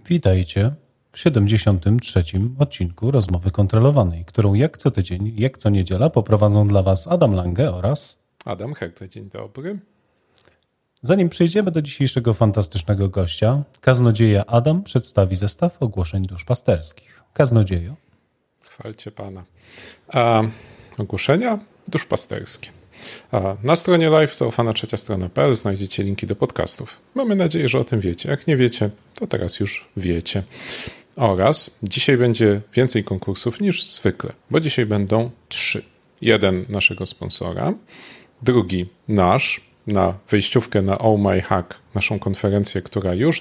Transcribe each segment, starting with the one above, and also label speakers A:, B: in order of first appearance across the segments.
A: Witajcie w 73. odcinku Rozmowy Kontrolowanej, którą jak co tydzień, jak co niedziela poprowadzą dla Was Adam Lange oraz
B: Adam Hertę. Dzień dobry.
A: Zanim przejdziemy do dzisiejszego fantastycznego gościa, kaznodzieja Adam przedstawi zestaw ogłoszeń duszpasterskich. Kaznodziejo.
B: Chwalcie Pana. Ogłoszenia duszpasterskie. Na stronie live zaufana trzecia strona.pl znajdziecie linki do podcastów. Mamy nadzieję, że o tym wiecie. Jak nie wiecie, to teraz już wiecie. Oraz dzisiaj będzie więcej konkursów niż zwykle, bo dzisiaj będą 3. Jeden naszego sponsora, drugi nasz, na wejściówkę na Oh My Hack, naszą konferencję, która już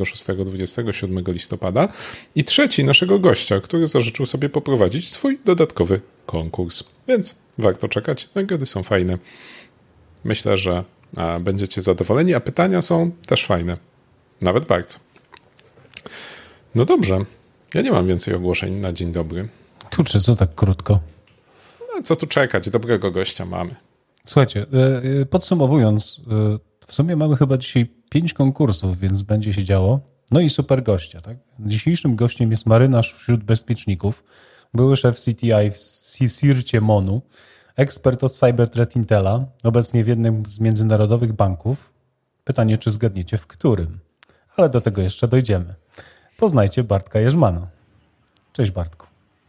B: 26-27 listopada i trzeci naszego gościa, który zażyczył sobie poprowadzić swój dodatkowy konkurs. Więc warto czekać, nagrody są fajne. Myślę, że będziecie zadowoleni, a pytania są też fajne. Nawet bardzo. No dobrze, ja nie mam więcej ogłoszeń na dzień dobry.
A: Kurczę, co tak krótko?
B: No, co tu czekać, dobrego gościa mamy.
A: Słuchajcie, podsumowując, w sumie mamy chyba dzisiaj 5 konkursów, więc będzie się działo. No i super gościa, tak? Dzisiejszym gościem jest marynarz wśród bezpieczników, były szef CTI w CSIRT-cie MON-u, ekspert od Cyber Threat Intela, obecnie w jednym z międzynarodowych banków. Pytanie, czy zgadniecie w którym? Ale do tego jeszcze dojdziemy. Poznajcie Bartka Jerzmana. Cześć Bartku.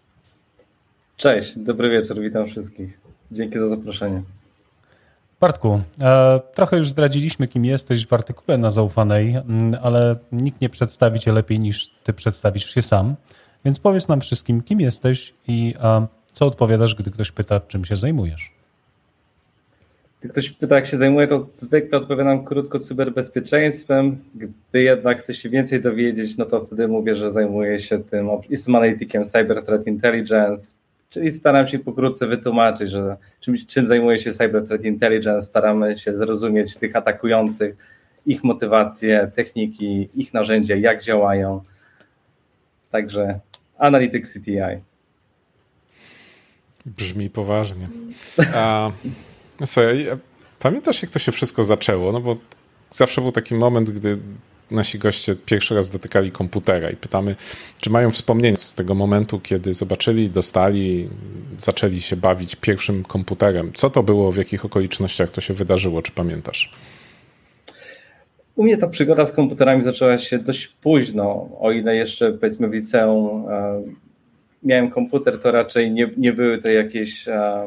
C: Cześć, dobry wieczór, witam wszystkich. Dzięki za zaproszenie.
A: Bartku, trochę już zdradziliśmy, kim jesteś w artykule na Zaufanej, ale nikt nie przedstawi cię lepiej niż ty przedstawisz się sam. Więc powiedz nam wszystkim, kim jesteś i co odpowiadasz, gdy ktoś pyta, czym się zajmujesz.
C: Gdy ktoś pyta, jak się zajmuję, to zwykle odpowiadam krótko cyberbezpieczeństwem. Gdy jednak chce się więcej dowiedzieć, no to wtedy mówię, że zajmuję się tym. Jestem analitykiem Cyber Threat Intelligence, czyli staram się pokrótce wytłumaczyć, że czym zajmuje się Cyber Threat Intelligence. Staramy się zrozumieć tych atakujących, ich motywacje, techniki, ich narzędzia, jak działają. Także analityk CTI.
B: Brzmi poważnie. Pamiętasz, jak to się wszystko zaczęło? No bo zawsze był taki moment, gdy nasi goście pierwszy raz dotykali komputera i pytamy, czy mają wspomnienia z tego momentu, kiedy zobaczyli, dostali, zaczęli się bawić pierwszym komputerem. Co to było, w jakich okolicznościach to się wydarzyło, czy pamiętasz?
C: U mnie ta przygoda z komputerami zaczęła się dość późno, o ile jeszcze powiedzmy w liceum miałem komputer, to raczej nie były to jakieś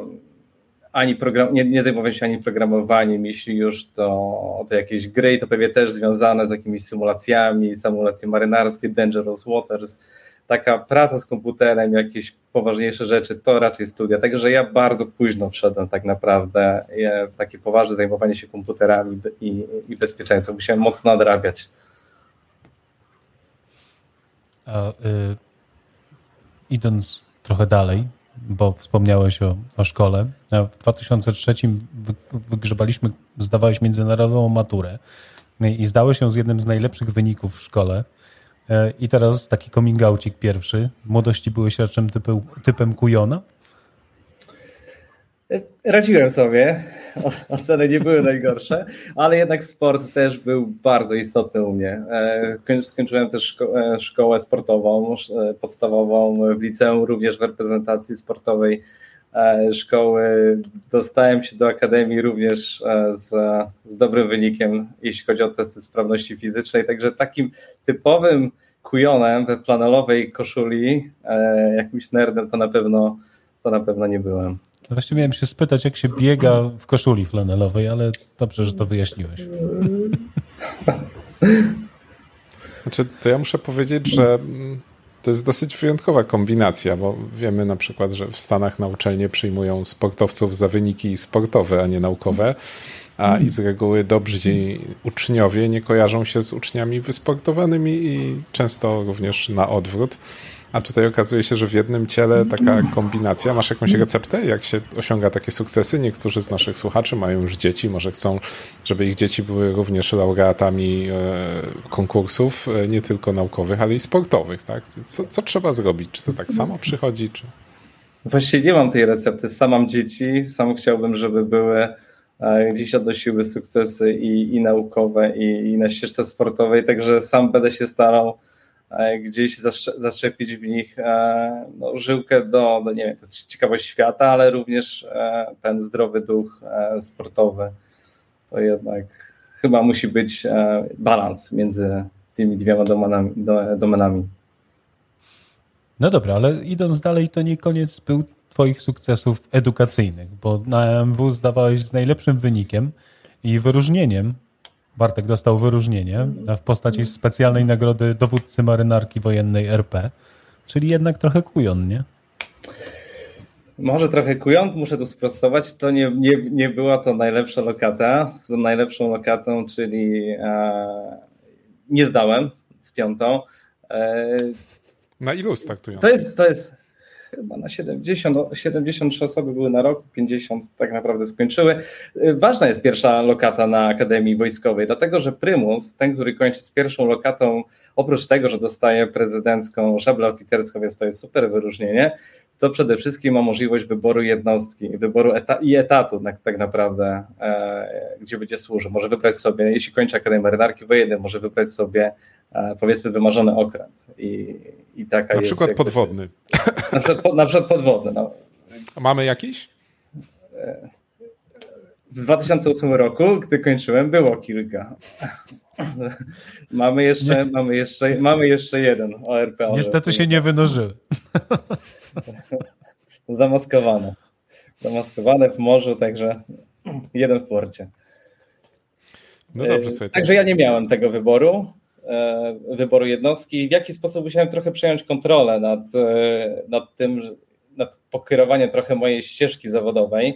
C: nie zajmowałem się ani programowaniem, jeśli już to jakieś gry, to pewnie też związane z jakimiś symulacje marynarskie, Dangerous Waters, taka praca z komputerem, jakieś poważniejsze rzeczy, to raczej studia, także ja bardzo późno wszedłem tak naprawdę w takie poważne zajmowanie się komputerami i bezpieczeństwem, musiałem mocno nadrabiać.
A: Idąc trochę dalej, bo wspomniałeś o szkole. W 2003 zdawałeś międzynarodową maturę i zdałeś ją z jednym z najlepszych wyników w szkole. I teraz taki coming outik pierwszy. W młodości byłeś raczej typem kujona?
C: Radziłem sobie, oceny nie były najgorsze, ale jednak sport też był bardzo istotny u mnie. Skończyłem też szkołę sportową, podstawową w liceum, również w reprezentacji sportowej szkoły. Dostałem się do akademii również z dobrym wynikiem, jeśli chodzi o testy sprawności fizycznej, także takim typowym kujonem we flanelowej koszuli, jakimś nerdem to na pewno nie byłem.
A: Właśnie miałem się spytać, jak się biega w koszuli flanelowej, ale dobrze, że to wyjaśniłeś.
B: Znaczy, to ja muszę powiedzieć, że to jest dosyć wyjątkowa kombinacja, bo wiemy na przykład, że w Stanach na uczelnie przyjmują sportowców za wyniki sportowe, a nie naukowe, i z reguły dobrzy uczniowie nie kojarzą się z uczniami wysportowanymi i często również na odwrót. A tutaj okazuje się, że w jednym ciele taka kombinacja. Masz jakąś receptę, jak się osiąga takie sukcesy? Niektórzy z naszych słuchaczy mają już dzieci, może chcą, żeby ich dzieci były również laureatami konkursów, nie tylko naukowych, ale i sportowych. Tak? Co trzeba zrobić? Czy to tak samo przychodzi? Czy...
C: Właściwie nie mam tej recepty. Sam mam dzieci, sam chciałbym, żeby były gdzieś odnosiły sukcesy i naukowe, i na ścieżce sportowej, także sam będę się starał gdzieś zaszczepić w nich żyłkę do nie wiem, to ciekawość świata, ale również ten zdrowy duch sportowy. To jednak chyba musi być balans między tymi dwiema domenami.
A: No dobra, ale idąc dalej, to nie koniec był twoich sukcesów edukacyjnych, bo na MW zdawałeś z najlepszym wynikiem i wyróżnieniem. Bartek dostał wyróżnienie w postaci specjalnej nagrody dowódcy marynarki wojennej RP, czyli jednak trochę kujon, nie?
C: Może trochę kujon, muszę tu sprostować, to nie była to najlepsza lokata. Z najlepszą lokatą, czyli nie zdałem z 5.
B: Na ilu startujących?
C: To jest chyba na 73 osoby były na rok, 50 tak naprawdę skończyły. Ważna jest pierwsza lokata na Akademii Wojskowej, dlatego że prymus, ten, który kończy z pierwszą lokatą, oprócz tego, że dostaje prezydencką szablę oficerską, więc to jest super wyróżnienie, to przede wszystkim ma możliwość wyboru jednostki, wyboru etatu tak naprawdę, gdzie będzie służył. Może wybrać sobie, jeśli kończy Akademię Marynarki Wojennej, może wybrać sobie powiedzmy wymarzony okręt. I taka
B: na
C: jest
B: przykład podwodny.
C: Na przykład podwodny. No.
B: A mamy jakiś?
C: W 2008 roku, gdy kończyłem, było kilka. Mamy jeszcze jeden ORP.
A: Niestety się nie wynożyły.
C: Zamaskowane w morzu, także jeden w porcie.
B: No dobrze, słuchaj.
C: Także ja nie miałem tego wyboru jednostki. W jaki sposób musiałem trochę przejąć kontrolę nad pokierowaniem trochę mojej ścieżki zawodowej.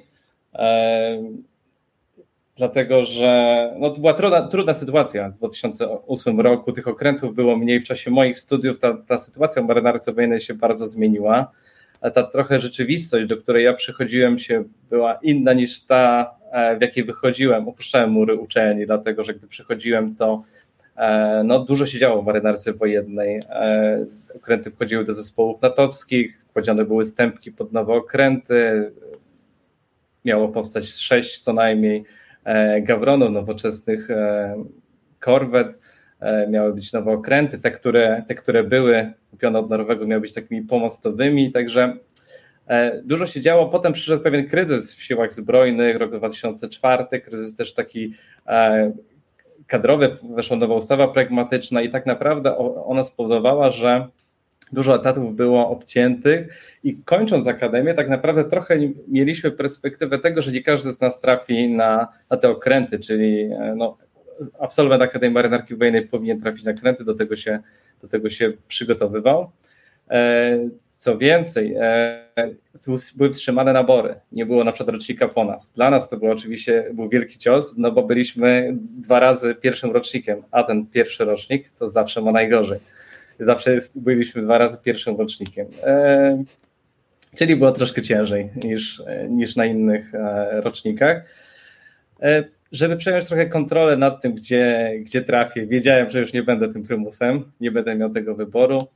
C: Dlatego, że to była trudna sytuacja w 2008 roku. Tych okrętów było mniej w czasie moich studiów. Ta sytuacja w marynarce wojennej się bardzo zmieniła. A ta trochę rzeczywistość, do której ja przychodziłem, była inna niż ta, w jakiej wychodziłem. Opuszczałem mury uczelni, dlatego że gdy przychodziłem, to dużo się działo w marynarce wojennej. Okręty wchodziły do zespołów natowskich, kładzione były stępki pod nowe okręty. Miało powstać 6 co najmniej gawronów, nowoczesnych korwet. Miały być nowe okręty. Te, które były kupione od Norwegu, miały być takimi pomostowymi. Także dużo się działo. Potem przyszedł pewien kryzys w siłach zbrojnych, rok 2004, kryzys też taki kadrowy, weszła nowa ustawa pragmatyczna i tak naprawdę ona spowodowała, że dużo etatów było obciętych i kończąc akademię tak naprawdę trochę mieliśmy perspektywę tego, że nie każdy z nas trafi na te okręty, czyli absolwent Akademii Marynarki Wojennej powinien trafić na okręty, do tego się przygotowywał. Co więcej, były wstrzymane nabory, nie było na przykład rocznika po nas. Dla nas to był wielki cios, bo byliśmy 2 razy pierwszym rocznikiem, a ten pierwszy rocznik to zawsze ma najgorzej. Byliśmy 2 razy pierwszym rocznikiem, czyli było troszkę ciężej niż na innych rocznikach. Żeby przejąć trochę kontrolę nad tym, gdzie trafię, wiedziałem, że już nie będę tym prymusem, nie będę miał tego wyboru.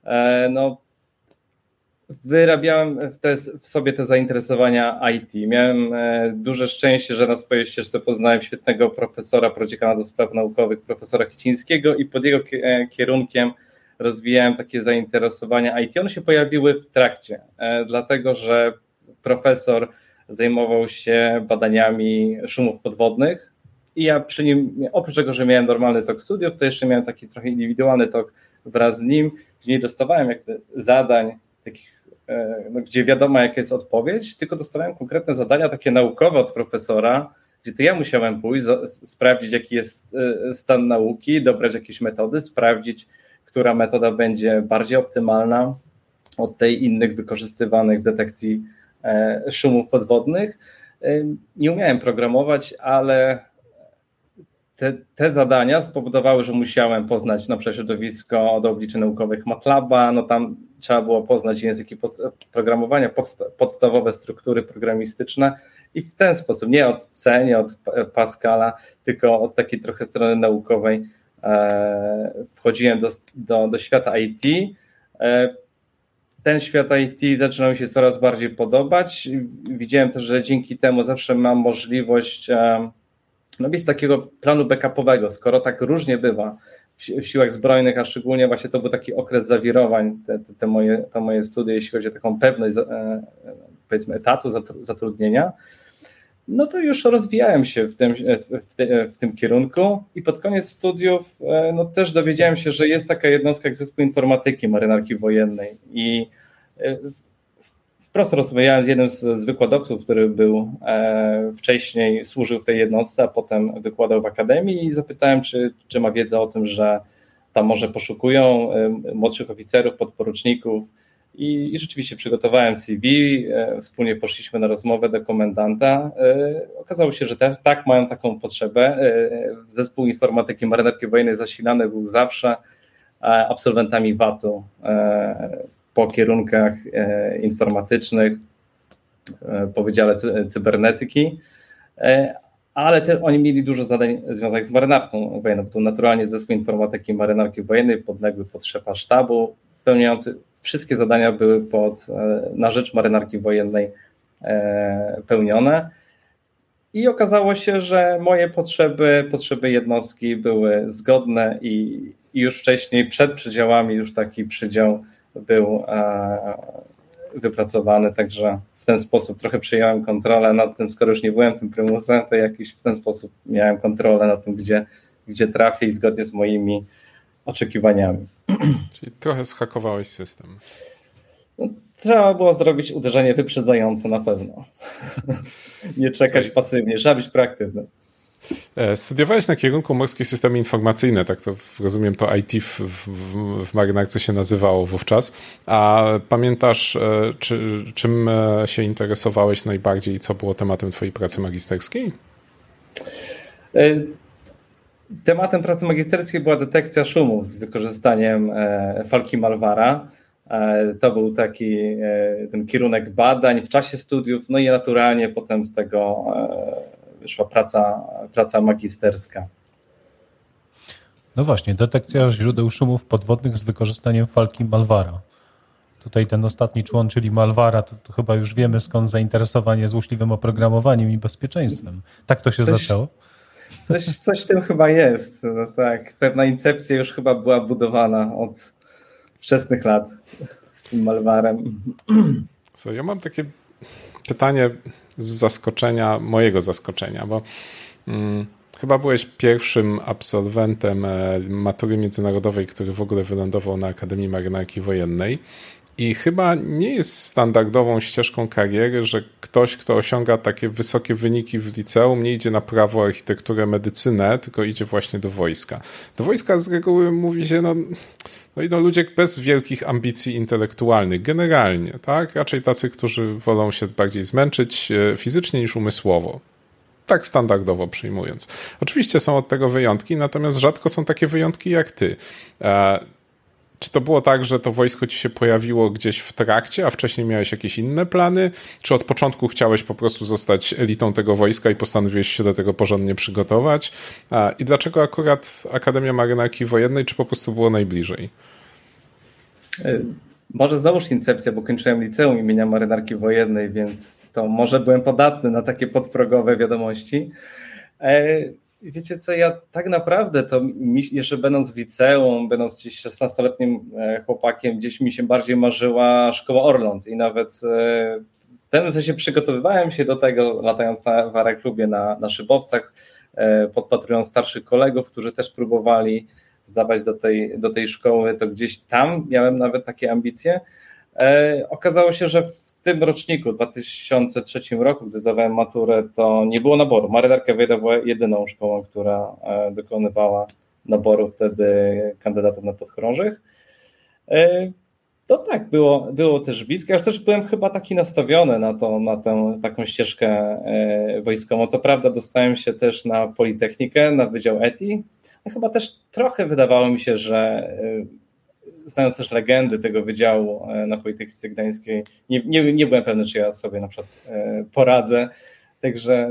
C: Wyrabiałem w sobie te zainteresowania IT. Miałem duże szczęście, że na swojej ścieżce poznałem świetnego profesora, prodziekana do spraw naukowych, profesora Kicińskiego i pod jego kierunkiem rozwijałem takie zainteresowania IT. One się pojawiły w trakcie, dlatego że profesor zajmował się badaniami szumów podwodnych i ja przy nim, oprócz tego, że miałem normalny tok studiów, to jeszcze miałem taki trochę indywidualny tok wraz z nim, gdzie nie dostawałem jakby zadań takich, gdzie wiadomo jaka jest odpowiedź, tylko dostawałem konkretne zadania takie naukowe od profesora, gdzie to ja musiałem pójść, sprawdzić jaki jest stan nauki, dobrać jakieś metody, sprawdzić, która metoda będzie bardziej optymalna od tej innych wykorzystywanych w detekcji szumów podwodnych. Nie umiałem programować, ale te zadania spowodowały, że musiałem poznać na przykład środowisko do obliczeń naukowych MATLABa, tam trzeba było poznać języki programowania, podstawowe struktury programistyczne i w ten sposób, nie od C, nie od Pascala, tylko od takiej trochę strony naukowej wchodziłem do świata IT. Ten świat IT zaczynał mi się coraz bardziej podobać. Widziałem też, że dzięki temu zawsze mam możliwość mieć takiego planu backupowego. Skoro tak różnie bywa w siłach zbrojnych, a szczególnie właśnie to był taki okres zawirowań, te moje studia, jeśli chodzi o taką pewność powiedzmy etatu, zatrudnienia, no to już rozwijałem się w tym kierunku i pod koniec studiów no też dowiedziałem się, że jest taka jednostka jak Zespół Informatyki Marynarki Wojennej i wprost rozmawiałem z jednym z wykładowców, który był wcześniej, służył w tej jednostce, a potem wykładał w akademii i zapytałem, czy ma wiedzę o tym, że tam może poszukują młodszych oficerów, podporuczników i rzeczywiście przygotowałem CV, wspólnie poszliśmy na rozmowę do komendanta. Okazało się, że tak mają taką potrzebę. Zespół Informatyki Marynarki Wojennej zasilany był zawsze absolwentami VAT-u po kierunkach informatycznych, po Wydziale Cybernetyki, ale oni mieli dużo zadań związanych z marynarką wojenną, bo to naturalnie Zespół Informatyki Marynarki Wojennej podległy pod szefa sztabu, pełniący wszystkie zadania były na rzecz Marynarki Wojennej pełnione. I okazało się, że moje potrzeby jednostki były zgodne i już wcześniej, przed przydziałami, już taki przydział był wypracowany, także w ten sposób trochę przejąłem kontrolę nad tym, skoro już nie byłem tym prymusem, to jakiś w ten sposób miałem kontrolę nad tym, gdzie trafię i zgodnie z moimi oczekiwaniami.
B: Czyli trochę zhakowałeś system.
C: No, trzeba było zrobić uderzenie wyprzedzające na pewno. Nie czekać pasywnie, trzeba być proaktywny.
B: Studiowałeś na kierunku Morskie Systemy Informacyjne, tak to rozumiem, to IT w marynarce się nazywało wówczas. A pamiętasz, czym się interesowałeś najbardziej i co było tematem twojej pracy magisterskiej?
C: Tematem pracy magisterskiej była detekcja szumów z wykorzystaniem falki Malvara. To był taki ten kierunek badań w czasie studiów, no i naturalnie potem z tego wyszła praca magisterska.
A: No właśnie, detekcja źródeł szumów podwodnych z wykorzystaniem falki Malvara. Tutaj ten ostatni człon, czyli Malvara, to chyba już wiemy skąd zainteresowanie złośliwym oprogramowaniem i bezpieczeństwem. Tak to się zaczęło?
C: Coś w tym chyba jest. No tak, pewna incepcja już chyba była budowana od wczesnych lat z tym Malvarem.
B: Ja mam takie pytanie mojego zaskoczenia, bo chyba byłeś pierwszym absolwentem matury międzynarodowej, który w ogóle wylądował na Akademii Marynarki Wojennej i chyba nie jest standardową ścieżką kariery, że ktoś, kto osiąga takie wysokie wyniki w liceum, nie idzie na prawo, architekturę, medycynę, tylko idzie właśnie do wojska. Do wojska z reguły mówi się, idą ludzie bez wielkich ambicji intelektualnych, generalnie, tak? Raczej tacy, którzy wolą się bardziej zmęczyć fizycznie niż umysłowo. Tak standardowo przyjmując. Oczywiście są od tego wyjątki, natomiast rzadko są takie wyjątki jak ty. Czy to było tak, że to wojsko ci się pojawiło gdzieś w trakcie, a wcześniej miałeś jakieś inne plany? Czy od początku chciałeś po prostu zostać elitą tego wojska i postanowiłeś się do tego porządnie przygotować? I dlaczego akurat Akademia Marynarki Wojennej, czy po prostu było najbliżej?
C: Może znowuż incepcja, bo kończyłem liceum imienia Marynarki Wojennej, więc to może byłem podatny na takie podprogowe wiadomości. Wiecie co, ja tak naprawdę to jeszcze będąc w liceum, będąc gdzieś 16-letnim chłopakiem, gdzieś mi się bardziej marzyła szkoła Orląt i nawet w pewnym sensie przygotowywałem się do tego, latając w aeroklubie na szybowcach, podpatrując starszych kolegów, którzy też próbowali zdawać do tej szkoły, to gdzieś tam miałem nawet takie ambicje. Okazało się, że w tym roczniku, w 2003 roku, gdy zdawałem maturę, to nie było naboru. Marynarka Wojenna była jedyną szkołą, która dokonywała naboru wtedy kandydatów na podchorążych. To tak, było też bliskie. Ja też byłem chyba taki nastawiony na tę taką ścieżkę wojskową. Co prawda dostałem się też na Politechnikę, na Wydział ETI, a chyba też trochę wydawało mi się, że znając też legendy tego wydziału na Politechnice Gdańskiej, nie byłem pewny, czy ja sobie na przykład poradzę. Także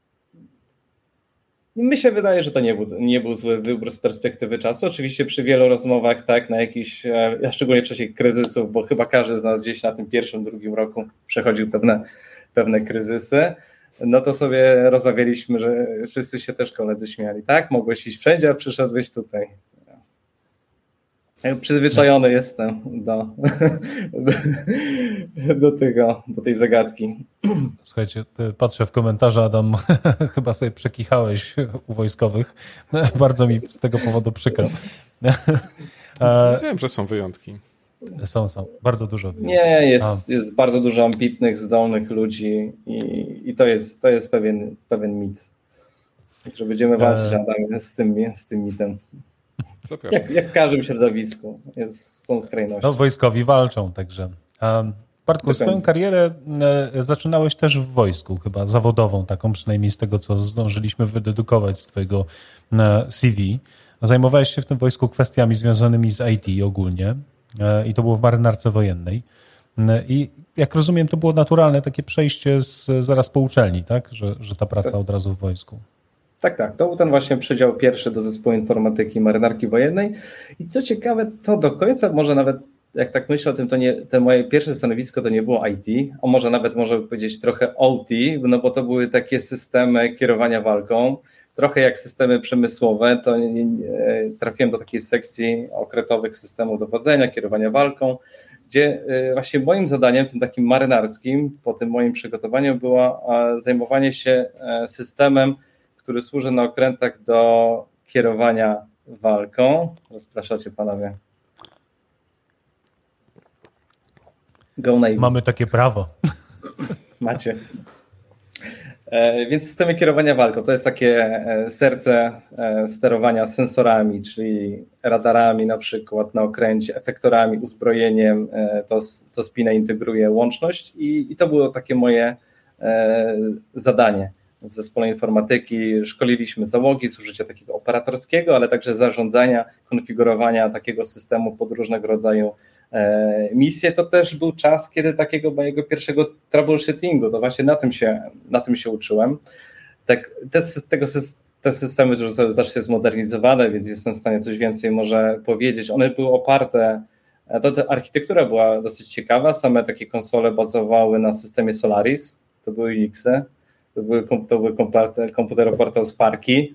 C: mi się wydaje, że to nie był zły wybór z perspektywy czasu. Oczywiście przy wielu rozmowach, tak, na jakiś, szczególnie w czasie kryzysów, bo chyba każdy z nas gdzieś na tym pierwszym, drugim roku przechodził pewne kryzysy, no to sobie rozmawialiśmy, że wszyscy się też koledzy śmiali. Tak, mogłeś iść wszędzie, a przyszedłeś tutaj. Przyzwyczajony jestem do tej zagadki.
A: Słuchajcie, patrzę w komentarze, Adam, chyba sobie przekichałeś u wojskowych. Bardzo mi z tego powodu przykro.
B: Wiem, że są wyjątki.
A: Są. Bardzo dużo.
C: Nie, jest bardzo dużo ambitnych, zdolnych ludzi i to jest pewien mit. Także będziemy walczyć, Adam, z tym mitem. Jak w każdym środowisku są skrajności.
A: No, wojskowi walczą, także. Bartku, swoją karierę zaczynałeś też w wojsku, chyba zawodową, taką przynajmniej z tego, co zdążyliśmy wydedukować z twojego CV. Zajmowałeś się w tym wojsku kwestiami związanymi z IT ogólnie i to było w marynarce wojennej. I jak rozumiem, to było naturalne takie przejście zaraz po uczelni, tak? Że ta praca od razu w wojsku.
C: Tak. To był ten właśnie przydział pierwszy do zespołu informatyki marynarki wojennej. I co ciekawe, to do końca może nawet, jak tak myślę o tym, to moje pierwsze stanowisko to nie było IT, a może nawet można by powiedzieć trochę OT, no bo to były takie systemy kierowania walką, trochę jak systemy przemysłowe, to trafiłem do takiej sekcji okrętowych systemów dowodzenia, kierowania walką, gdzie właśnie moim zadaniem, tym takim marynarskim, po tym moim przygotowaniu było zajmowanie się systemem, który służy na okrętach do kierowania walką. Rozpraszacie, panowie. Go Navy.
A: Mamy takie prawo.
C: Macie. Więc systemy kierowania walką to jest takie serce sterowania sensorami, czyli radarami na przykład na okręcie, efektorami, uzbrojeniem. To spinę integruje łączność i to było takie moje zadanie. W zespole informatyki szkoliliśmy załogi z użycia takiego operatorskiego, ale także zarządzania, konfigurowania takiego systemu pod różnego rodzaju misje. To też był czas, kiedy takiego mojego pierwszego troubleshootingu, to właśnie na tym się uczyłem. Tak, te systemy już są znacznie zmodernizowane, więc jestem w stanie coś więcej może powiedzieć. One były oparte, ta architektura była dosyć ciekawa, same takie konsole bazowały na systemie Solaris, to były Unixy. To były komputery oparty o Sparki.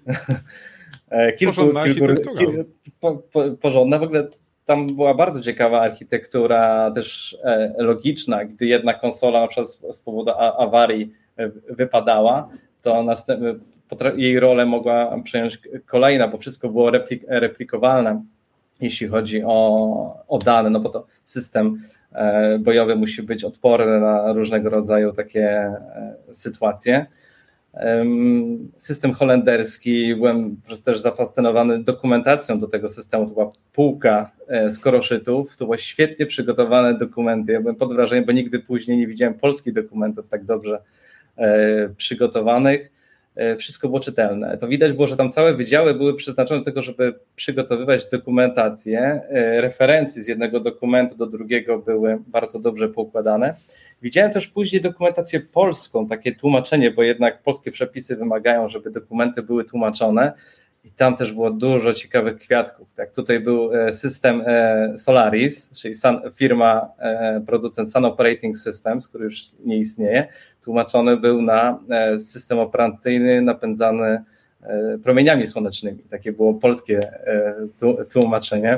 C: Porządna. W ogóle tam była bardzo ciekawa architektura, też logiczna, gdy jedna konsola na przykład z powodu awarii wypadała, to jej rolę mogła przejąć kolejna, bo wszystko było replikowalne, jeśli chodzi o dane, no bo to system bojowy musi być odporny na różnego rodzaju takie sytuacje. System holenderski, byłem też zafascynowany dokumentacją do tego systemu, to była półka skoroszytów, to były świetnie przygotowane dokumenty, ja byłem pod wrażeniem, bo nigdy później nie widziałem polskich dokumentów tak dobrze przygotowanych. Wszystko było czytelne. To widać było, że tam całe wydziały były przeznaczone do tego, żeby przygotowywać dokumentację. Referencje z jednego dokumentu do drugiego były bardzo dobrze poukładane. Widziałem też później dokumentację polską, takie tłumaczenie, bo jednak polskie przepisy wymagają, żeby dokumenty były tłumaczone i tam też było dużo ciekawych kwiatków. Tak, tutaj był system Solaris, czyli firma, producent Sun Operating Systems, który już nie istnieje. Tłumaczony był na system operacyjny napędzany promieniami słonecznymi. Takie było polskie tłumaczenie.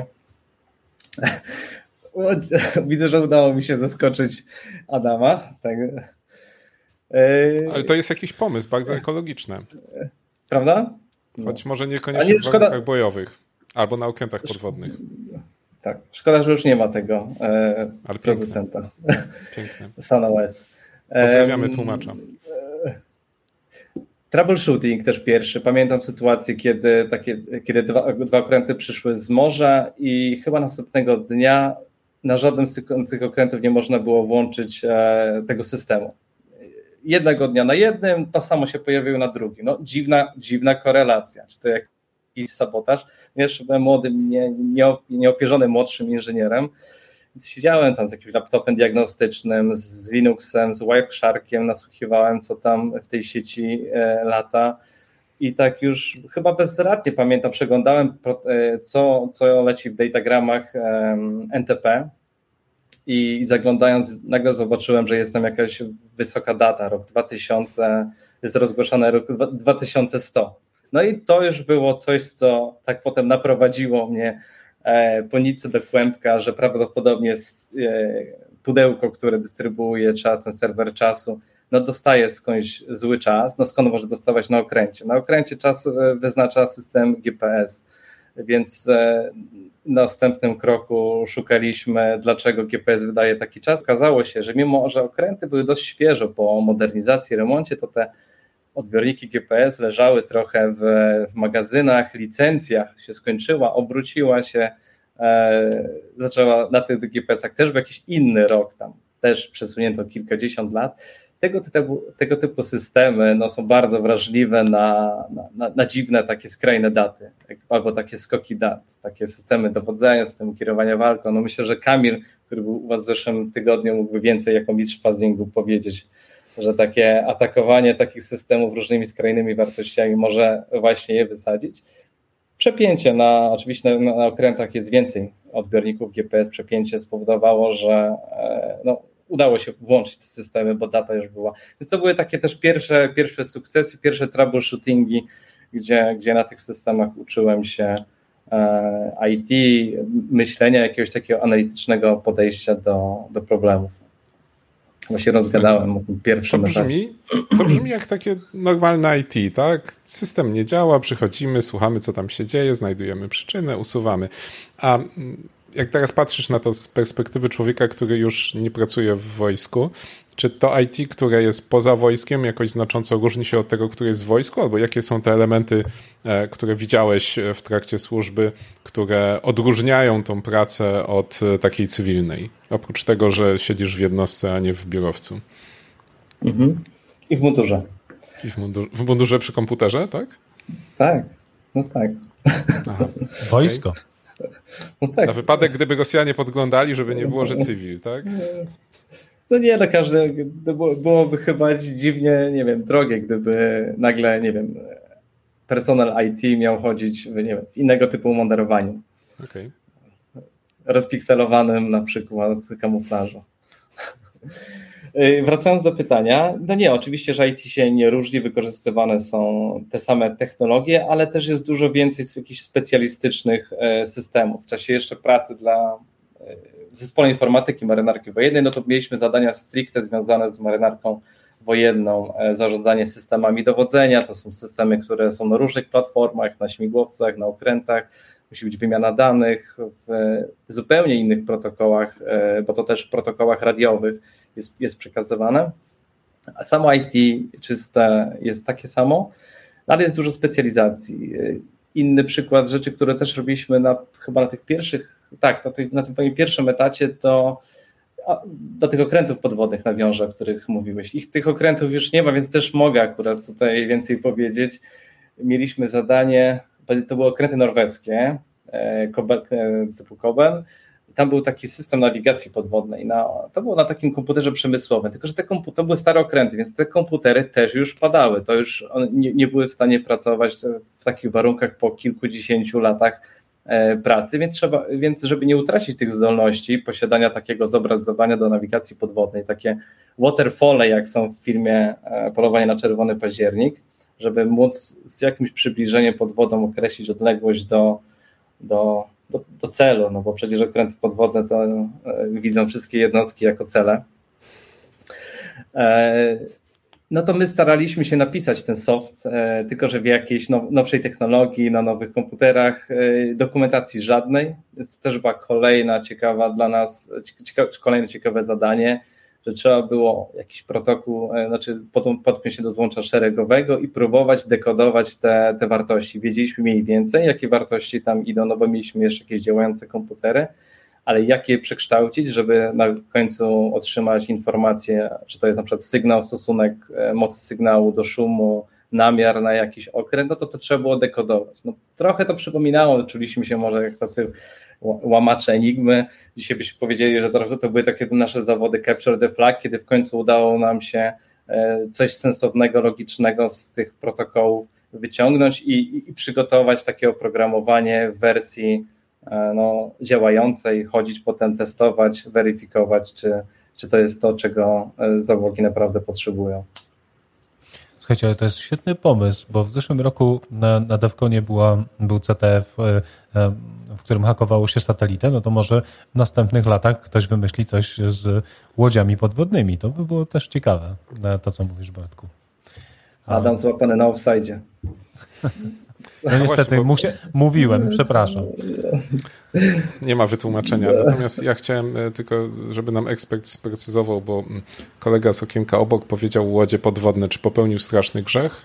C: Widzę, że udało mi się zaskoczyć Adama. Tak.
B: Ale to jest jakiś pomysł bardzo ekologiczny.
C: Prawda?
B: Choć może niekoniecznie w warunkach bojowych albo na okrętach podwodnych.
C: Tak, szkoda, że już nie ma tego producenta.
B: Piękne.
C: SunOS.
B: Pozdrawiamy tłumacza.
C: Troubleshooting też pierwszy. Pamiętam sytuację, kiedy dwa okręty przyszły z morza i chyba następnego dnia na żadnym z tych okrętów nie można było włączyć tego systemu. Jednego dnia na jednym, to samo się pojawiło na drugim. No, dziwna korelacja. Czy to jakiś sabotaż? Jeszcze byłem młodym, nieopierzonym młodszym inżynierem. Więc siedziałem tam z jakimś laptopem diagnostycznym, z Linuxem, z Wiresharkiem, nasłuchiwałem, co tam w tej sieci lata i tak już chyba bezradnie pamiętam, przeglądałem, co leci w datagramach NTP i zaglądając nagle zobaczyłem, że jest tam jakaś wysoka data, rok 2000, jest rozgłoszony rok 2100. No i to już było coś, co tak potem naprowadziło mnie po nitce do kłębka, że prawdopodobnie pudełko, które dystrybuuje czas, ten serwer czasu, no dostaje skądś zły czas, no skąd może dostawać na okręcie? Na okręcie czas wyznacza system GPS, więc w następnym kroku szukaliśmy, dlaczego GPS wydaje taki czas. Okazało się, że mimo, że okręty były dość świeżo po modernizacji, remoncie, to te odbiorniki GPS leżały trochę w magazynach, licencjach się skończyła, obróciła się, zaczęła na tych GPS-ach też w jakiś inny rok, tam też przesunięto kilkadziesiąt lat. Tego typu systemy no, są bardzo wrażliwe na dziwne takie skrajne daty, albo takie skoki dat, takie systemy dowodzenia, systemy kierowania walką. No myślę, że Kamil, który był u was w zeszłym tygodniu, mógłby więcej jako mistrz phasingu powiedzieć, że takie atakowanie takich systemów różnymi skrajnymi wartościami może właśnie je wysadzić. Przepięcie oczywiście na okrętach jest więcej odbiorników GPS, przepięcie spowodowało, że no, udało się włączyć te systemy, bo data już była. Więc to były takie też pierwsze sukcesy, pierwsze troubleshootingi, gdzie na tych systemach uczyłem się IT, myślenia, jakiegoś takiego analitycznego podejścia do problemów. Bo się rozgadałem o tym pierwszym etapie.
B: To brzmi jak takie normalne IT, tak? System nie działa, przychodzimy, słuchamy, co tam się dzieje, znajdujemy przyczynę, usuwamy. A jak teraz patrzysz na to z perspektywy człowieka, który już nie pracuje w wojsku, czy to IT, które jest poza wojskiem, jakoś znacząco różni się od tego, które jest w wojsku? Albo jakie są te elementy, które widziałeś w trakcie służby, które odróżniają tą pracę od takiej cywilnej? Oprócz tego, że siedzisz w jednostce, a nie w biurowcu.
C: Mhm. I w mundurze.
B: W mundurze przy komputerze, tak?
C: Tak, no tak.
A: Aha. Wojsko.
C: No tak.
B: Na wypadek, gdyby Rosjanie podglądali, żeby nie było, że cywil, tak?
C: No nie, no każdy, byłoby chyba dziwnie, nie wiem, drogie, gdyby nagle, nie wiem, personel IT miał chodzić nie wiem, w innego typu umunderowaniu.
B: Okay.
C: Rozpikselowanym na przykład kamuflażu. Wracając do pytania, no nie, oczywiście, że IT się nie różni, wykorzystywane są te same technologie, ale też jest dużo więcej jakichś specjalistycznych systemów. W czasie jeszcze pracy dla Zespołu Informatyki Marynarki Wojennej, no to mieliśmy zadania stricte związane z marynarką wojenną, zarządzanie systemami dowodzenia, to są systemy, które są na różnych platformach, na śmigłowcach, na okrętach, musi być wymiana danych w zupełnie innych protokołach, bo to też w protokołach radiowych jest przekazywane. A samo IT czyste jest takie samo, ale jest dużo specjalizacji. Inny przykład rzeczy, które też robiliśmy chyba na tych pierwszych, na tym pierwszym etacie, to do tych okrętów podwodnych nawiążę, o których mówiłeś. Tych okrętów już nie ma, więc też mogę akurat tutaj więcej powiedzieć. Mieliśmy zadanie, to były okręty norweskie, typu Koben. Tam był taki system nawigacji podwodnej. To było na takim komputerze przemysłowym, tylko że to były stare okręty, więc te komputery też już padały. To już one nie były w stanie pracować w takich warunkach po kilkudziesięciu latach pracy, więc żeby nie utracić tych zdolności posiadania takiego zobrazowania do nawigacji podwodnej, takie waterfall, jak są w filmie Polowanie na czerwony październik, żeby móc z jakimś przybliżeniem pod wodą określić odległość do celu, no bo przecież okręty podwodne to widzą wszystkie jednostki jako cele. No to my staraliśmy się napisać ten soft, tylko że w jakiejś nowszej technologii, na nowych komputerach, dokumentacji żadnej. To też była kolejna ciekawa dla nas, kolejne ciekawe zadanie, że trzeba było jakiś protokół, znaczy podpiąć się do złącza szeregowego i próbować dekodować te wartości. Wiedzieliśmy mniej więcej, jakie wartości tam idą, no bo mieliśmy jeszcze jakieś działające komputery, ale jak je przekształcić, żeby na końcu otrzymać informację, czy to jest na przykład sygnał, stosunek mocy sygnału do szumu, namiar na jakiś okręt, no to trzeba było dekodować. No, trochę to przypominało, czuliśmy się może jak tacy łamacze enigmy. Dzisiaj byśmy powiedzieli, że to były takie nasze zawody capture the flag, kiedy w końcu udało nam się coś sensownego, logicznego z tych protokołów wyciągnąć i przygotować takie oprogramowanie w wersji działającej, chodzić potem testować, weryfikować, czy to jest to, czego załogi naprawdę potrzebują.
A: Słuchajcie, ale to jest świetny pomysł, bo w zeszłym roku na DevConie był CTF, w którym hakowało się satelitę, no to może w następnych latach ktoś wymyśli coś z łodziami podwodnymi. To by było też ciekawe, to co mówisz, Bartku.
C: Adam złapany na offside.
A: No niestety, mówiłem, przepraszam.
B: Nie ma wytłumaczenia. Natomiast ja chciałem tylko, żeby nam ekspert sprecyzował, bo kolega z okienka obok powiedział łodzie podwodne. Czy popełnił straszny grzech?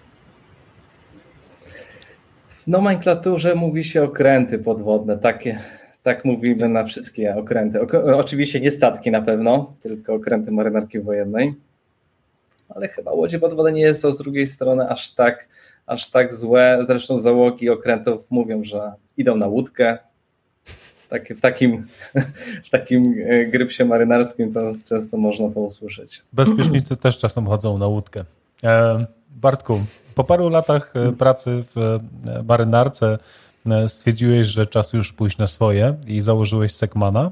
C: W nomenklaturze mówi się okręty podwodne, tak mówimy na wszystkie okręty. Oczywiście nie statki na pewno, tylko okręty marynarki wojennej, ale chyba łodzie podwodne nie jest to z drugiej strony aż tak złe. Zresztą załogi okrętów mówią, że idą na łódkę. W takim grypsie marynarskim to często można to usłyszeć.
A: Bezpiecznicy też czasem chodzą na łódkę. Bartku, po paru latach pracy w marynarce stwierdziłeś, że czas już pójść na swoje i założyłeś Sekmana.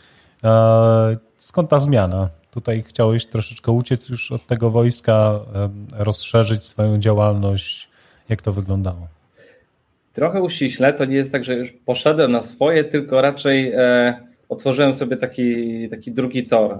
A: Skąd ta zmiana? Tutaj chciałeś troszeczkę uciec już od tego wojska, rozszerzyć swoją działalność. Jak to wyglądało?
C: Trochę uściśle, to nie jest tak, że już poszedłem na swoje, tylko raczej otworzyłem sobie taki drugi tor.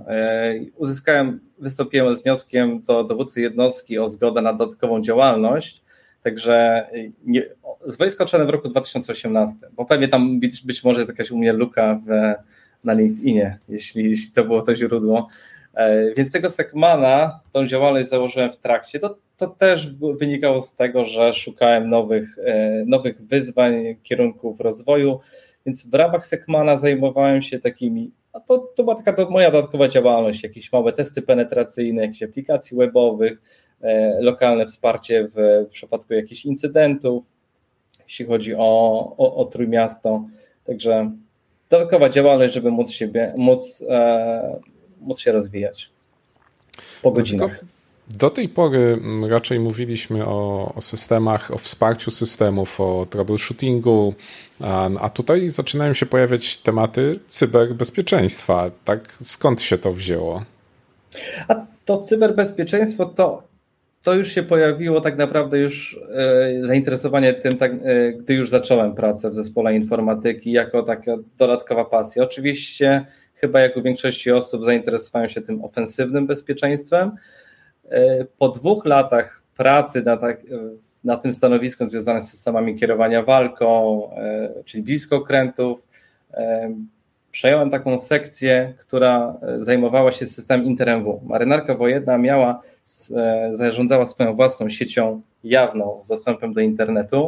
C: Wystąpiłem z wnioskiem do dowódcy jednostki o zgodę na dodatkową działalność, także z wojska odszedłem w roku 2018, bo pewnie tam być może jest jakaś u mnie luka na LinkedInie, jeśli to było to źródło. Więc tego Sekmana, tą działalność założyłem w trakcie. To też wynikało z tego, że szukałem nowych wyzwań, kierunków rozwoju, więc w ramach Sekmana zajmowałem się takimi, to była taka moja dodatkowa działalność, jakieś małe testy penetracyjne, jakieś aplikacji webowych, lokalne wsparcie w przypadku jakichś incydentów, jeśli chodzi o Trójmiasto. Także dodatkowa działalność, żeby móc się rozwijać po godzinach.
B: Do tej pory raczej mówiliśmy o systemach, o wsparciu systemów, o troubleshootingu, a tutaj zaczynają się pojawiać tematy cyberbezpieczeństwa. Tak, skąd się to wzięło?
C: A to cyberbezpieczeństwo to już się pojawiło tak naprawdę już zainteresowanie tym, gdy już zacząłem pracę w zespole informatyki jako taka dodatkowa pasja. Oczywiście chyba jak u większości osób zainteresowałem się tym ofensywnym bezpieczeństwem. Po 2 latach pracy na tym stanowisku związanym z systemami kierowania walką, czyli blisko okrętów, przejąłem taką sekcję, która zajmowała się systemem InterMW. Marynarka wojenna zarządzała swoją własną siecią jawną z dostępem do internetu.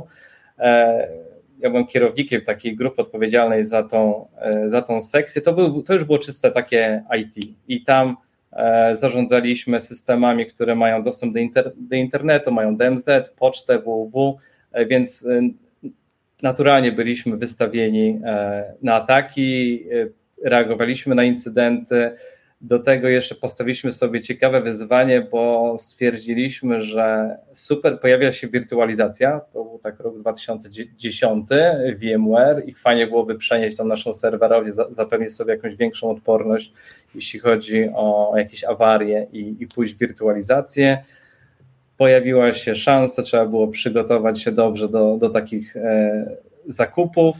C: Ja byłem kierownikiem takiej grupy odpowiedzialnej za tą sekcję. To już było czyste takie IT i tam zarządzaliśmy systemami, które mają dostęp do internetu, mają DMZ, pocztę, www, więc naturalnie byliśmy wystawieni na ataki, reagowaliśmy na incydenty. Do tego jeszcze postawiliśmy sobie ciekawe wyzwanie, bo stwierdziliśmy, że pojawia się wirtualizacja, to był tak rok 2010, VMware i fajnie byłoby przenieść tą naszą serwerownię, zapewnić sobie jakąś większą odporność, jeśli chodzi o jakieś awarie i pójść w wirtualizację. Pojawiła się szansa, trzeba było przygotować się dobrze do takich zakupów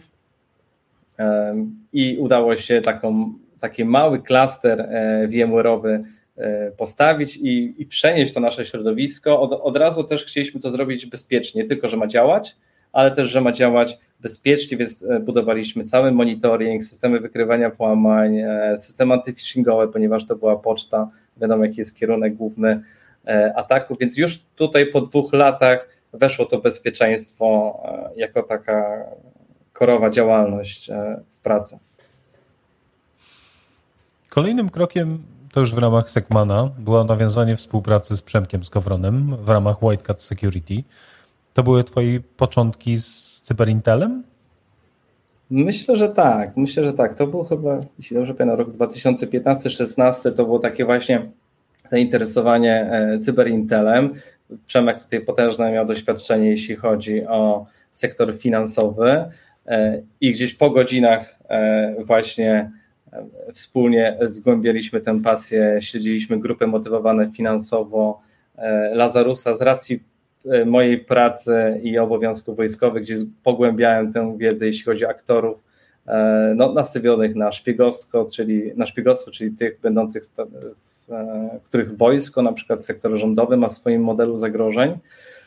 C: i udało się taki mały klaster VMware'owy postawić i przenieść to nasze środowisko. Od razu też chcieliśmy to zrobić bezpiecznie, nie tylko, że ma działać, ale też, że ma działać bezpiecznie, więc budowaliśmy cały monitoring, systemy wykrywania włamań, system antyphishingowy, ponieważ to była poczta, wiadomo jaki jest kierunek główny ataku, więc już tutaj po 2 latach weszło to bezpieczeństwo jako taka korowa działalność w pracy.
A: Kolejnym krokiem, to już w ramach Sekmana, było nawiązanie współpracy z Przemkiem Skowronem w ramach White Cat Security. To były twoje początki z CyberIntelem?
C: Myślę, że tak. To był chyba, jeśli dobrze pamiętam, rok 2015-16, to było takie właśnie zainteresowanie CyberIntelem. Przemek tutaj potężne miał doświadczenie, jeśli chodzi o sektor finansowy i gdzieś po godzinach właśnie wspólnie zgłębialiśmy tę pasję, śledziliśmy grupy motywowane finansowo Lazarusa z racji mojej pracy i obowiązków wojskowych, gdzie pogłębiałem tę wiedzę, jeśli chodzi o aktorów nastawionych na szpiegostwo, czyli tych będących których wojsko, na przykład w sektorze rządowym, ma w swoim modelu zagrożeń.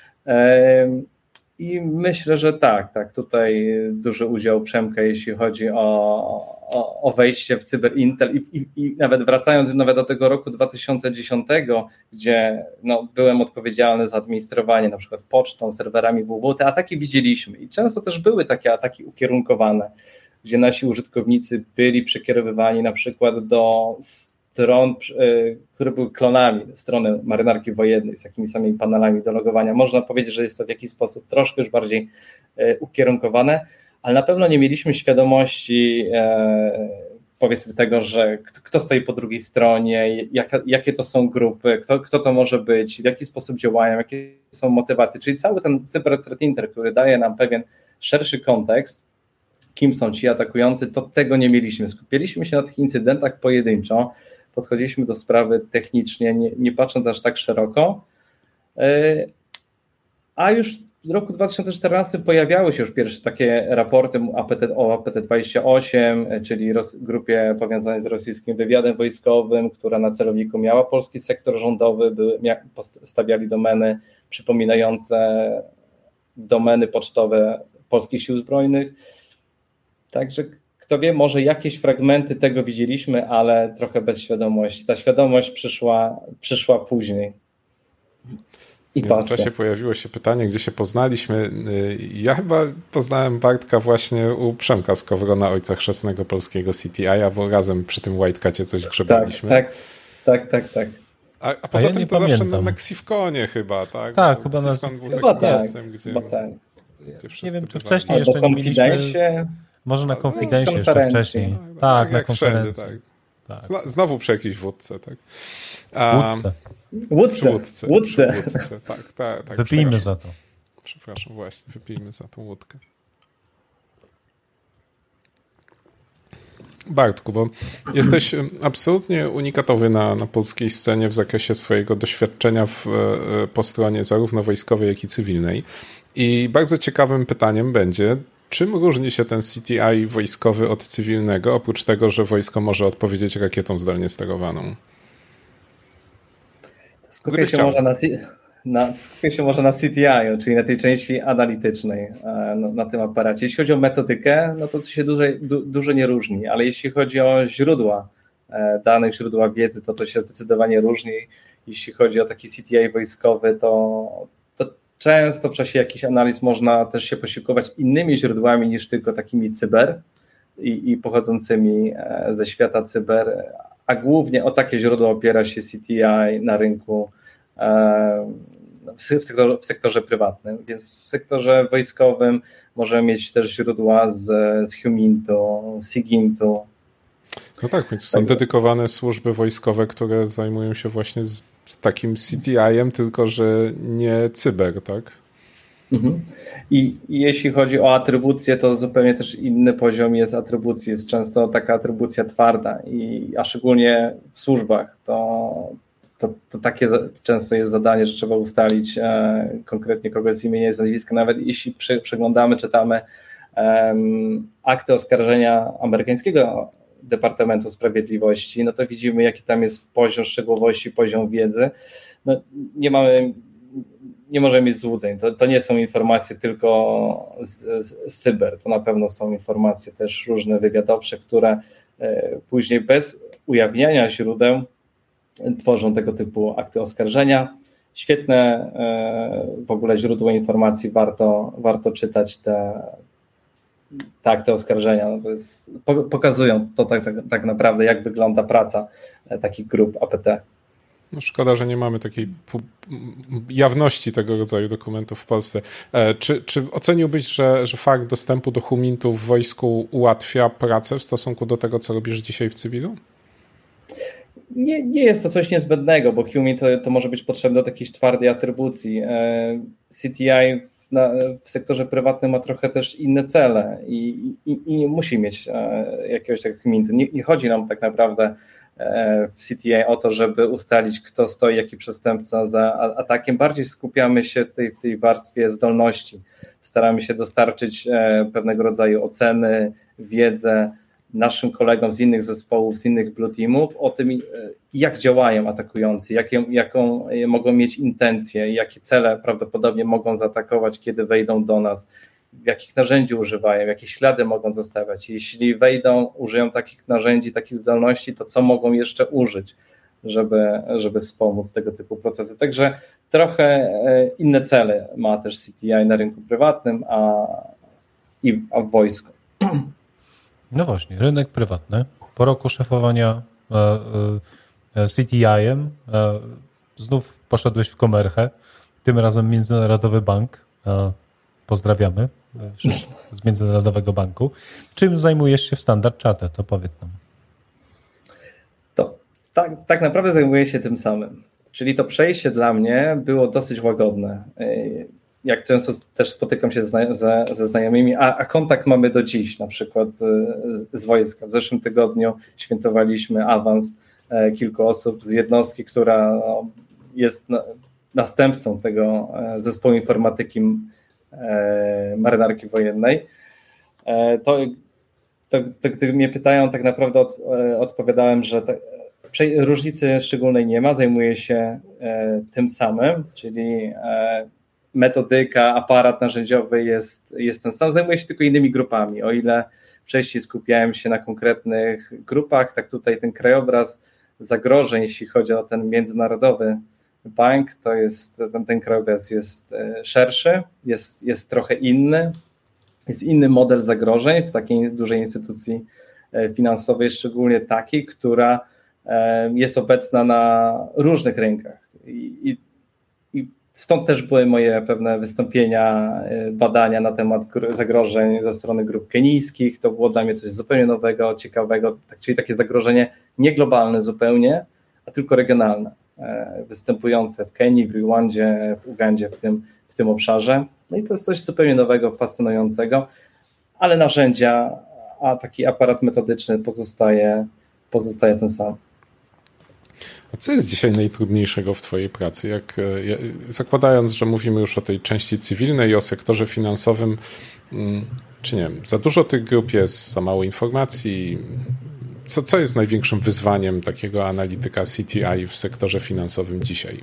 C: I myślę, że tak, tutaj duży udział Przemka, jeśli chodzi o wejście w CyberIntel i nawet wracając do tego roku 2010, gdzie byłem odpowiedzialny za administrowanie na przykład pocztą, serwerami www, te ataki widzieliśmy i często też były takie ataki ukierunkowane, gdzie nasi użytkownicy byli przekierowywani na przykład do stron, które były klonami strony marynarki wojennej z takimi samymi panelami do logowania. Można powiedzieć, że jest to w jakiś sposób troszkę już bardziej ukierunkowane, ale na pewno nie mieliśmy świadomości powiedzmy tego, że kto stoi po drugiej stronie, jakie to są grupy, kto to może być, w jaki sposób działają, jakie są motywacje, czyli cały ten Cyber Threat Intel, który daje nam pewien szerszy kontekst, kim są ci atakujący, to tego nie mieliśmy. Skupiliśmy się na tych incydentach pojedynczo, podchodziliśmy do sprawy technicznie, nie patrząc aż tak szeroko, a już w roku 2014 pojawiały się już pierwsze takie raporty o APT-28, czyli grupie powiązanej z rosyjskim wywiadem wojskowym, która na celowniku miała polski sektor rządowy, stawiali domeny przypominające domeny pocztowe polskich sił zbrojnych. Także kto wie, może jakieś fragmenty tego widzieliśmy, ale trochę bez świadomości. Ta świadomość przyszła później.
B: W międzyczasie pojawiło się pytanie, gdzie się poznaliśmy. Ja chyba poznałem Bartka właśnie u Przemka Skowrona, ojca chrzestnego polskiego CTI, bo razem przy tym Whitecacie coś grzebaliśmy.
C: Tak.
B: A poza tym
A: nie
B: to
A: pamiętam.
B: zawsze na Meksifkonie chyba, tak?
A: Tak, chyba na
B: nie
A: wiem, czy wcześniej jeszcze nie mieliśmy. Może na konfidencie jeszcze wcześniej. Tak, na konferencji.
B: Wszędzie, tak. Znowu przy jakiejś wódce, tak?
C: Łódce.
B: Tak.
A: Wypijmy za to.
B: Przepraszam, właśnie, wypijmy za tą łódkę. Bartku, bo jesteś absolutnie unikatowy na polskiej scenie w zakresie swojego doświadczenia po stronie zarówno wojskowej, jak i cywilnej. I bardzo ciekawym pytaniem będzie, czym różni się ten CTI wojskowy od cywilnego, oprócz tego, że wojsko może odpowiedzieć rakietą zdalnie sterowaną?
C: Skupię się może na CTI, czyli na tej części analitycznej, na tym aparacie. Jeśli chodzi o metodykę, to się dużo nie różni, ale jeśli chodzi o źródła danych, źródła wiedzy, to się zdecydowanie różni. Jeśli chodzi o taki CTI wojskowy, to często w czasie jakichś analiz można też się posiłkować innymi źródłami niż tylko takimi cyber i pochodzącymi ze świata cyber, a głównie o takie źródła opiera się CTI na rynku w sektorze prywatnym, więc w sektorze wojskowym możemy mieć też źródła z Humintu, Sigintu.
B: No tak, więc są dedykowane służby wojskowe, które zajmują się właśnie z takim CTI-em, tylko że nie cyber, tak?
C: Mhm. I jeśli chodzi o atrybucję, to zupełnie też inny poziom jest atrybucji. Jest często taka atrybucja twarda, a szczególnie w służbach to takie często jest zadanie, że trzeba ustalić konkretnie kogoś z imienia i z nazwiska. Nawet jeśli przeglądamy, czytamy akty oskarżenia amerykańskiego Departamentu Sprawiedliwości, to widzimy, jaki tam jest poziom szczegółowości, poziom wiedzy. Nie możemy mieć złudzeń. To nie są informacje tylko z cyber. To na pewno są informacje też różne wywiadowcze, które później bez ujawniania źródeł tworzą tego typu akty oskarżenia. Świetne w ogóle źródło informacji, warto czytać te akty oskarżenia. Pokazują to tak naprawdę, jak wygląda praca takich grup APT.
B: No szkoda, że nie mamy takiej jawności tego rodzaju dokumentów w Polsce. Czy oceniłbyś, że fakt dostępu do Humintu w wojsku ułatwia pracę w stosunku do tego, co robisz dzisiaj w cywilu?
C: Nie jest to coś niezbędnego, bo Humint to może być potrzebne do jakiejś twardej atrybucji. CTI w sektorze prywatnym ma trochę też inne cele i nie musi mieć jakiegoś takiego mintu. Nie chodzi nam tak naprawdę w CTA o to, żeby ustalić, kto stoi, jaki przestępca za atakiem. Bardziej skupiamy się w tej warstwie zdolności. Staramy się dostarczyć pewnego rodzaju oceny, wiedzę naszym kolegom z innych zespołów, z innych blue teamów o tym, jak działają atakujący, jaką mogą mieć intencje, jakie cele prawdopodobnie mogą zaatakować, kiedy wejdą do nas, jakich narzędzi używają, jakie ślady mogą zostawiać. Jeśli wejdą, użyją takich narzędzi, takich zdolności, to co mogą jeszcze użyć, żeby wspomóc tego typu procesy. Także trochę inne cele ma też CTI na rynku prywatnym, a w wojsku.
A: No właśnie, rynek prywatny. Po roku szefowania CTI-em znów poszedłeś w Comerchę, tym razem Międzynarodowy Bank. Pozdrawiamy z Międzynarodowego Banku. Czym zajmujesz się w Standard Chartered? To powiedz nam.
C: To tak naprawdę zajmuję się tym samym. Czyli to przejście dla mnie było dosyć łagodne. Jak często też spotykam się ze znajomymi, a kontakt mamy do dziś, na przykład z wojska. W zeszłym tygodniu świętowaliśmy awans kilku osób z jednostki, która jest następcą tego zespołu informatyki marynarki wojennej. To gdy mnie pytają, tak naprawdę odpowiadałem, że różnicy szczególnej nie ma, zajmuję się tym samym, czyli metodyka, aparat narzędziowy jest ten sam, zajmuję się tylko innymi grupami. O ile wcześniej skupiałem się na konkretnych grupach, tak tutaj ten krajobraz zagrożeń, jeśli chodzi o ten międzynarodowy bank, to jest ten krajobraz jest szerszy, jest trochę inny, jest inny model zagrożeń w takiej dużej instytucji finansowej, szczególnie takiej, która jest obecna na różnych rynkach. I stąd też były moje pewne wystąpienia, badania na temat zagrożeń ze strony grup kenijskich. To było dla mnie coś zupełnie nowego, ciekawego, czyli takie zagrożenie nie globalne zupełnie, a tylko regionalne, występujące w Kenii, w Rwandzie, w Ugandzie, w tym obszarze. No i to jest coś zupełnie nowego, fascynującego, ale narzędzia, a taki aparat metodyczny pozostaje ten sam.
B: A co jest dzisiaj najtrudniejszego w twojej pracy? Zakładając, że mówimy już o tej części cywilnej i o sektorze finansowym, czy nie wiem, za dużo tych grup jest, za mało informacji? Co jest największym wyzwaniem takiego analityka CTI w sektorze finansowym dzisiaj?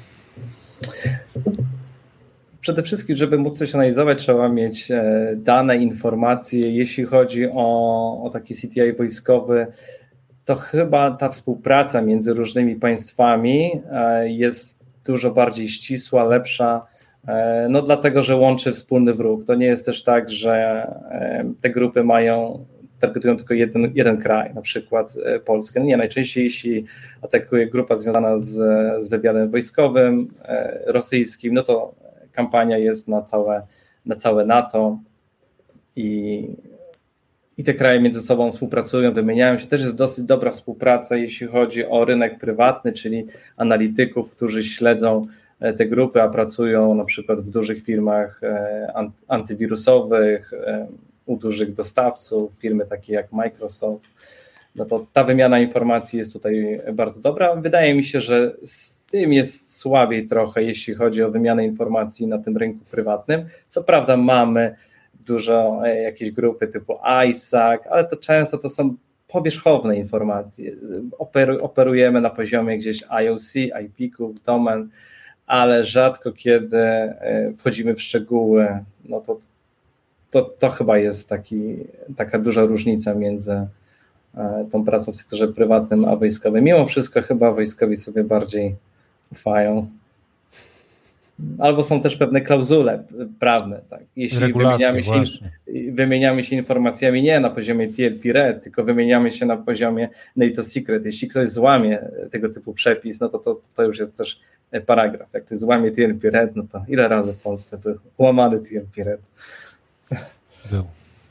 C: Przede wszystkim, żeby móc coś analizować, trzeba mieć dane, informacje. Jeśli chodzi o taki CTI wojskowy, to chyba ta współpraca między różnymi państwami jest dużo bardziej ścisła, lepsza, no dlatego, że łączy wspólny wróg. To nie jest też tak, że te grupy targetują tylko jeden kraj, na przykład Polskę. Nie, najczęściej jeśli atakuje grupa związana z wywiadem wojskowym rosyjskim, no to kampania jest na całe NATO i te kraje między sobą współpracują, wymieniają się. Też jest dosyć dobra współpraca, jeśli chodzi o rynek prywatny, czyli analityków, którzy śledzą te grupy, a pracują na przykład w dużych firmach antywirusowych, u dużych dostawców, firmy takie jak Microsoft. No to ta wymiana informacji jest tutaj bardzo dobra. Wydaje mi się, że z tym jest słabiej trochę, jeśli chodzi o wymianę informacji na tym rynku prywatnym. Co prawda mamy dużo jakieś grupy typu ISAC, ale to często to są powierzchowne informacje. Operujemy na poziomie gdzieś IOC, IP-ków, domen, ale rzadko kiedy wchodzimy w szczegóły. No to chyba jest taka duża różnica między tą pracą w sektorze prywatnym a wojskowym. Mimo wszystko chyba wojskowi sobie bardziej ufają. Albo są też pewne klauzule prawne. Tak? Jeśli wymieniamy się informacjami nie na poziomie TLP Red, tylko wymieniamy się na poziomie NATO Secret. Jeśli ktoś złamie tego typu przepis, no to już jest też paragraf. Jak ktoś złamie TLP Red, no to ile razy w Polsce był łamany TLP Red?
A: Był.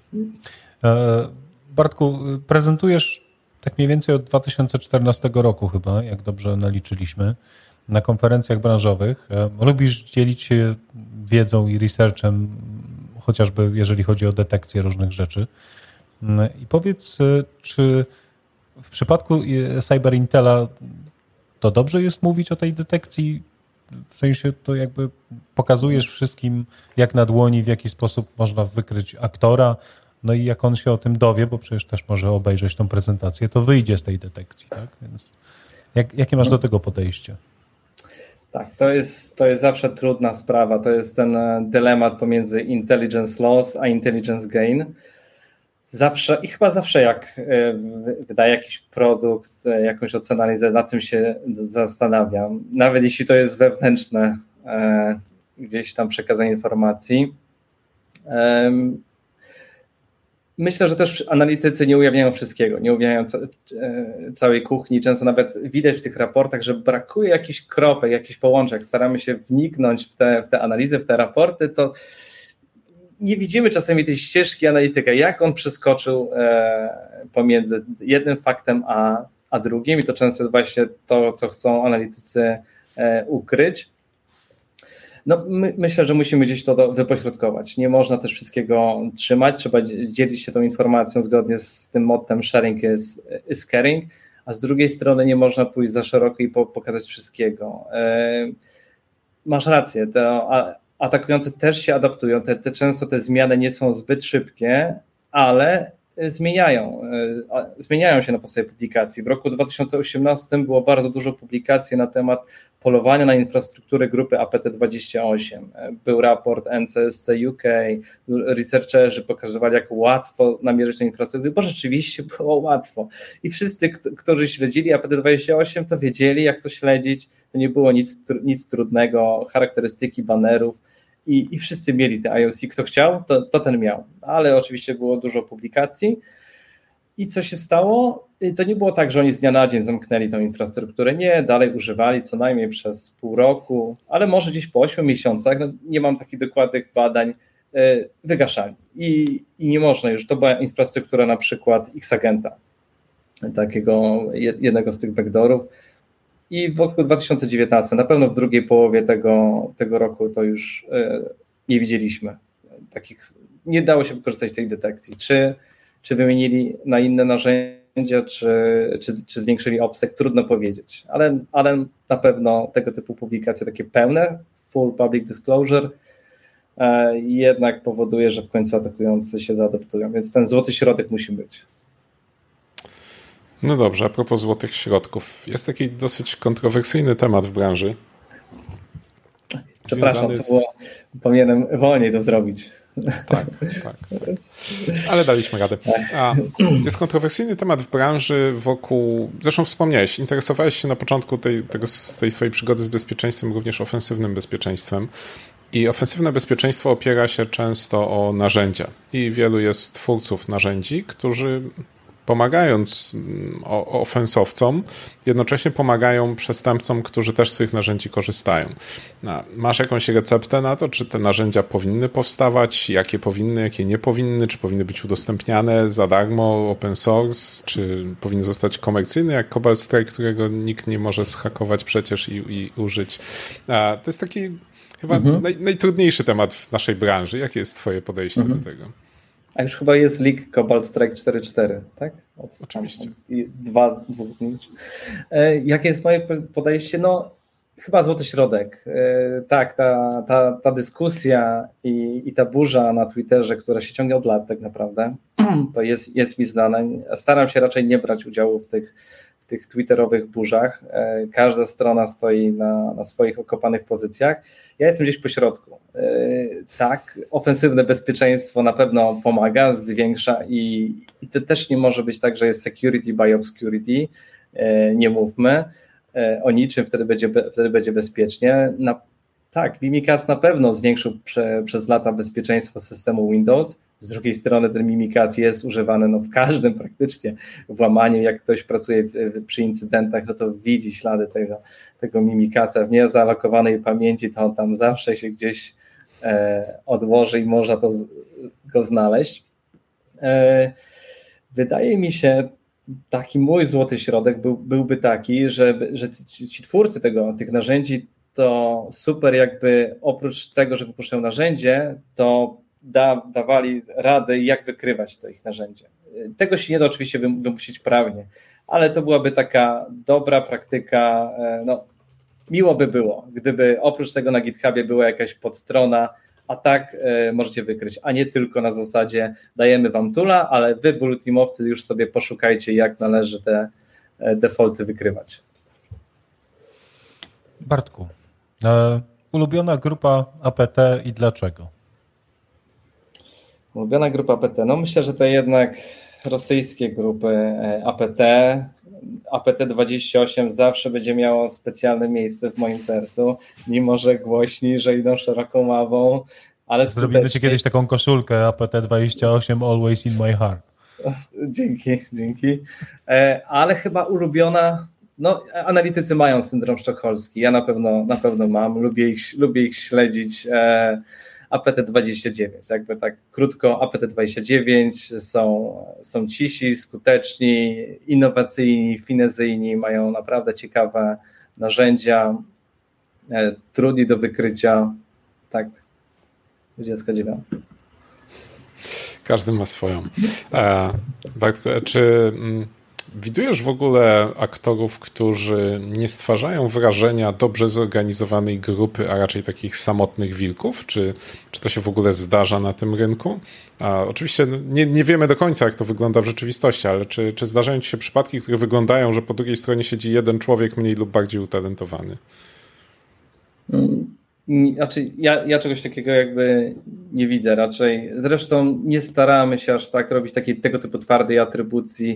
A: Bartku, prezentujesz tak mniej więcej od 2014 roku chyba, jak dobrze naliczyliśmy. na konferencjach branżowych. Lubisz dzielić się wiedzą i researchem, chociażby jeżeli chodzi o detekcję różnych rzeczy. I powiedz, czy w przypadku Cyber Intela to dobrze jest mówić o tej detekcji? W sensie to jakby pokazujesz wszystkim jak na dłoni, w jaki sposób można wykryć aktora, no i jak on się o tym dowie, bo przecież też może obejrzeć tą prezentację, to wyjdzie z tej detekcji, tak? Więc jakie masz do tego podejście?
C: Tak, to jest zawsze trudna sprawa. To jest ten dylemat pomiędzy intelligence loss a intelligence gain. Zawsze i chyba zawsze jak wydaję jakiś produkt, jakąś ocenę, analizę, na tym się zastanawiam. Nawet jeśli to jest wewnętrzne gdzieś tam przekazanie informacji. Myślę, że też analitycy nie ujawniają wszystkiego, nie ujawniają całej kuchni. Często nawet widać w tych raportach, że brakuje jakichś kropek, jakichś połączeń. Jak staramy się wniknąć w te analizy, w te raporty, to nie widzimy czasami tej ścieżki analityka, jak on przeskoczył pomiędzy jednym faktem a drugim i to często jest właśnie to, co chcą analitycy ukryć. No, myślę, że musimy gdzieś to wypośrodkować. Nie można też wszystkiego trzymać, trzeba dzielić się tą informacją zgodnie z tym mottem sharing is caring, a z drugiej strony nie można pójść za szeroko i pokazać wszystkiego. Masz rację, atakujący też się adaptują, często te zmiany nie są zbyt szybkie, ale zmieniają się na podstawie publikacji. W roku 2018 było bardzo dużo publikacji na temat polowania na infrastrukturę grupy APT28. Był raport NCSC UK, researcherzy pokazywali, jak łatwo namierzyć tę infrastrukturę, bo rzeczywiście było łatwo. I wszyscy, którzy śledzili APT28, to wiedzieli, jak to śledzić. To nie było nic trudnego, charakterystyki banerów. I wszyscy mieli te IOC. Kto chciał, to ten miał. Ale oczywiście było dużo publikacji. I co się stało? To nie było tak, że oni z dnia na dzień zamknęli tą infrastrukturę. Nie, dalej używali co najmniej przez pół roku, ale może gdzieś po 8 miesiącach, no nie mam takich dokładnych badań, wygaszali. I nie można już. To była infrastruktura na przykład X-Agenta, takiego jednego z tych backdoorów. I w roku 2019, na pewno w drugiej połowie tego roku to już nie widzieliśmy takich, nie dało się wykorzystać tej detekcji. Czy wymienili na inne narzędzia, czy zwiększyli obseg, trudno powiedzieć, ale na pewno tego typu publikacje takie pełne, full public disclosure, jednak powoduje, że w końcu atakujący się zaadaptują, więc ten złoty środek musi być.
B: No dobrze, a propos złotych środków. Jest taki dosyć kontrowersyjny temat w branży.
C: Przepraszam, powinienem wolniej to zrobić.
B: Tak. Ale daliśmy radę. Jest kontrowersyjny temat w branży wokół, zresztą wspomniałeś, interesowałeś się na początku tej swojej przygody z bezpieczeństwem, również ofensywnym bezpieczeństwem. I ofensywne bezpieczeństwo opiera się często o narzędzia. I wielu jest twórców narzędzi, którzy pomagając ofensowcom, jednocześnie pomagają przestępcom, którzy też z tych narzędzi korzystają. Masz jakąś receptę na to, czy te narzędzia powinny powstawać, jakie powinny, jakie nie powinny, czy powinny być udostępniane za darmo, open source, czy powinny zostać komercyjne, jak Cobalt Strike, którego nikt nie może zhakować przecież i użyć. To jest taki chyba najtrudniejszy temat w naszej branży. Jakie jest twoje podejście do tego?
C: A już chyba jest leak Cobalt Strike 4.4, tak?
B: Oczywiście.
C: Dwóch dni. Jakie jest moje podejście? No chyba złoty środek. Tak, ta dyskusja i ta burza na Twitterze, która się ciągnie od lat tak naprawdę, to jest mi znana. Staram się raczej nie brać udziału w tych twitterowych burzach. Każda strona stoi na swoich okopanych pozycjach. Ja jestem gdzieś po środku. Tak, ofensywne bezpieczeństwo na pewno pomaga, zwiększa i to też nie może być tak, że jest security by obscurity. Nie mówmy o niczym, wtedy będzie bezpiecznie. Tak, Mimikatz na pewno zwiększył przez lata bezpieczeństwo systemu Windows. Z drugiej strony ten Mimikatz jest używany w każdym praktycznie włamaniu. Jak ktoś pracuje przy incydentach, to widzi ślady tego Mimikatza w niezalokowanej pamięci, to on tam zawsze się gdzieś odłoży i można go znaleźć. Wydaje mi się, taki mój złoty środek byłby taki, że ci twórcy tych narzędzi to super jakby oprócz tego, że wypuszczają narzędzie, to dawali radę, jak wykrywać to ich narzędzie. Tego się nie da oczywiście wymusić prawnie, ale to byłaby taka dobra praktyka. No, miło by było, gdyby oprócz tego na GitHubie była jakaś podstrona, a tak możecie wykryć, a nie tylko na zasadzie dajemy wam toola, ale wy, blue teamowcy, już sobie poszukajcie, jak należy te defaulty wykrywać.
A: Bartku, ulubiona grupa APT i dlaczego?
C: Ulubiona grupa APT, no myślę, że to jednak rosyjskie grupy APT. APT28 zawsze będzie miało specjalne miejsce w moim sercu, mimo że głośni, że idą szeroką ławą, ale
A: zrobimy ci kiedyś taką koszulkę APT28 Always in my heart.
C: Dzięki. Ale chyba ulubiona, no analitycy mają syndrom sztokholmski, ja na pewno mam, lubię ich śledzić. APT29, jakby tak krótko, APT29 są cisi, skuteczni, innowacyjni, finezyjni, mają naprawdę ciekawe narzędzia, trudni do wykrycia, tak, 29.
B: Każdy ma swoją. Bartku, czy widujesz w ogóle aktorów, którzy nie stwarzają wrażenia dobrze zorganizowanej grupy, a raczej takich samotnych wilków? Czy to się w ogóle zdarza na tym rynku? Oczywiście nie wiemy do końca, jak to wygląda w rzeczywistości, ale czy zdarzają ci się przypadki, które wyglądają, że po drugiej stronie siedzi jeden człowiek mniej lub bardziej utalentowany?
C: Znaczy, ja czegoś takiego jakby nie widzę raczej. Zresztą nie staramy się aż tak robić tego typu twardej atrybucji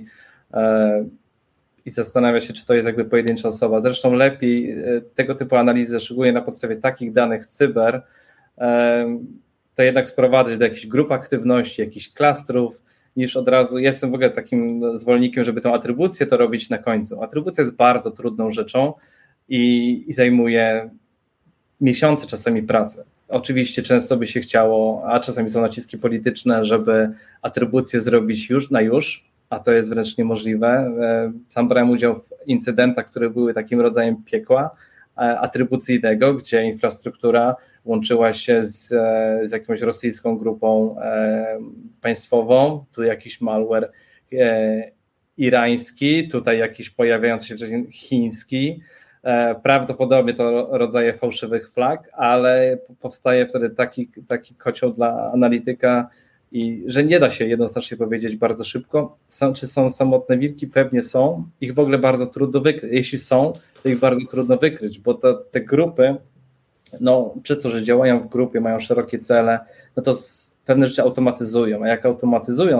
C: i zastanawia się, czy to jest jakby pojedyncza osoba. Zresztą lepiej tego typu analizy, szczególnie na podstawie takich danych z cyber, to jednak sprowadzać do jakichś grup aktywności, jakichś klastrów, niż od razu. Jestem w ogóle takim zwolennikiem, żeby tą atrybucję to robić na końcu. Atrybucja jest bardzo trudną rzeczą i zajmuje miesiące czasami pracy. Oczywiście często by się chciało, a czasami są naciski polityczne, żeby atrybucję zrobić już na już, a to jest wręcz niemożliwe. Sam brałem udział w incydentach, które były takim rodzajem piekła atrybucyjnego, gdzie infrastruktura łączyła się z jakąś rosyjską grupą państwową, tu jakiś malware irański, tutaj jakiś pojawiający się wcześniej chiński, prawdopodobnie to rodzaje fałszywych flag, ale powstaje wtedy taki kocioł dla analityka, i że nie da się jednoznacznie powiedzieć bardzo szybko, czy są samotne wilki, pewnie są, ich w ogóle bardzo trudno wykryć, jeśli są, to ich bardzo trudno wykryć, bo te grupy, no przez to, że działają w grupie, mają szerokie cele, no to pewne rzeczy automatyzują, a jak automatyzują,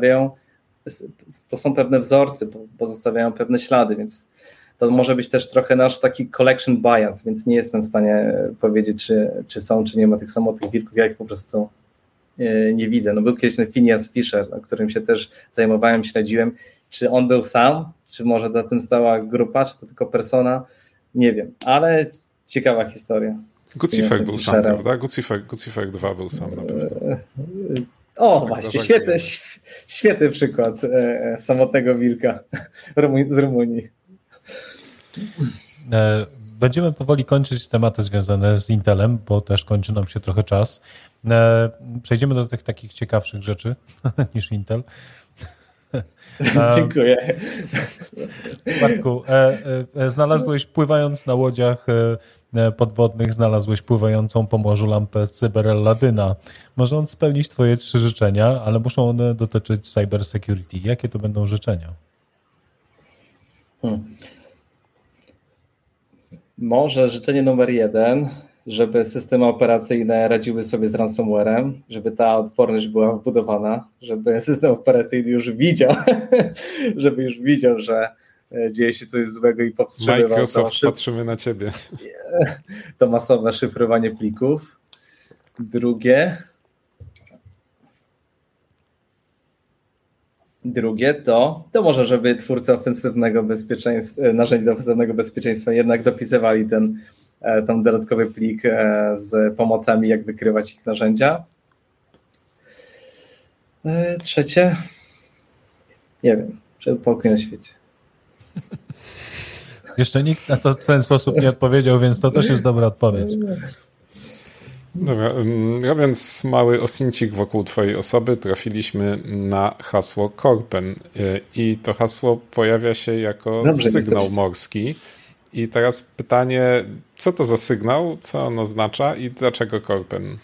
C: to są pewne wzorce, bo zostawiają pewne ślady, więc to może być też trochę nasz taki collection bias, więc nie jestem w stanie powiedzieć, czy są, czy nie ma tych samotnych wilków, ja ich po prostu nie widzę. No był kiedyś ten Phineas Fisher, o którym się też zajmowałem, śledziłem, czy on był sam, czy może za tym stała grupa, czy to tylko persona, nie wiem, ale ciekawa historia.
B: Guccifer był sam, prawda? Guccifer 2 był sam na pewno.
C: O, tak właśnie, świetny przykład samotnego wilka z Rumunii.
A: Będziemy powoli kończyć tematy związane z Intelem, bo też kończy nam się trochę czas. Przejdziemy do tych takich ciekawszych rzeczy niż Intel.
C: Dziękuję.
A: Bartku, znalazłeś, pływając na łodziach podwodnych, znalazłeś pływającą po morzu lampę CyberAlladyna. Może on spełnić twoje 3 życzenia, ale muszą one dotyczyć cybersecurity. Jakie to będą życzenia?
C: Może życzenie numer 1, żeby systemy operacyjne radziły sobie z ransomware'em, żeby ta odporność była wbudowana, żeby system operacyjny już widział, że dzieje się coś złego i powstrzymywał
B: Microsoft, patrzymy na ciebie.
C: To masowe szyfrowanie plików. Drugie to może, żeby twórcy ofensywnego bezpieczeństwa, narzędzi do ofensywnego bezpieczeństwa jednak dopisywali ten dodatkowy plik z pomocami, jak wykrywać ich narzędzia. Trzecie, nie wiem, żeby pokój na świecie.
A: Jeszcze nikt na to w ten sposób nie odpowiedział, więc to też jest dobra odpowiedź.
B: Dobra, robiąc mały osincik wokół twojej osoby, trafiliśmy na hasło Korpen i to hasło pojawia się jako sygnał morski. I teraz pytanie, co to za sygnał, co on oznacza i dlaczego Korpen?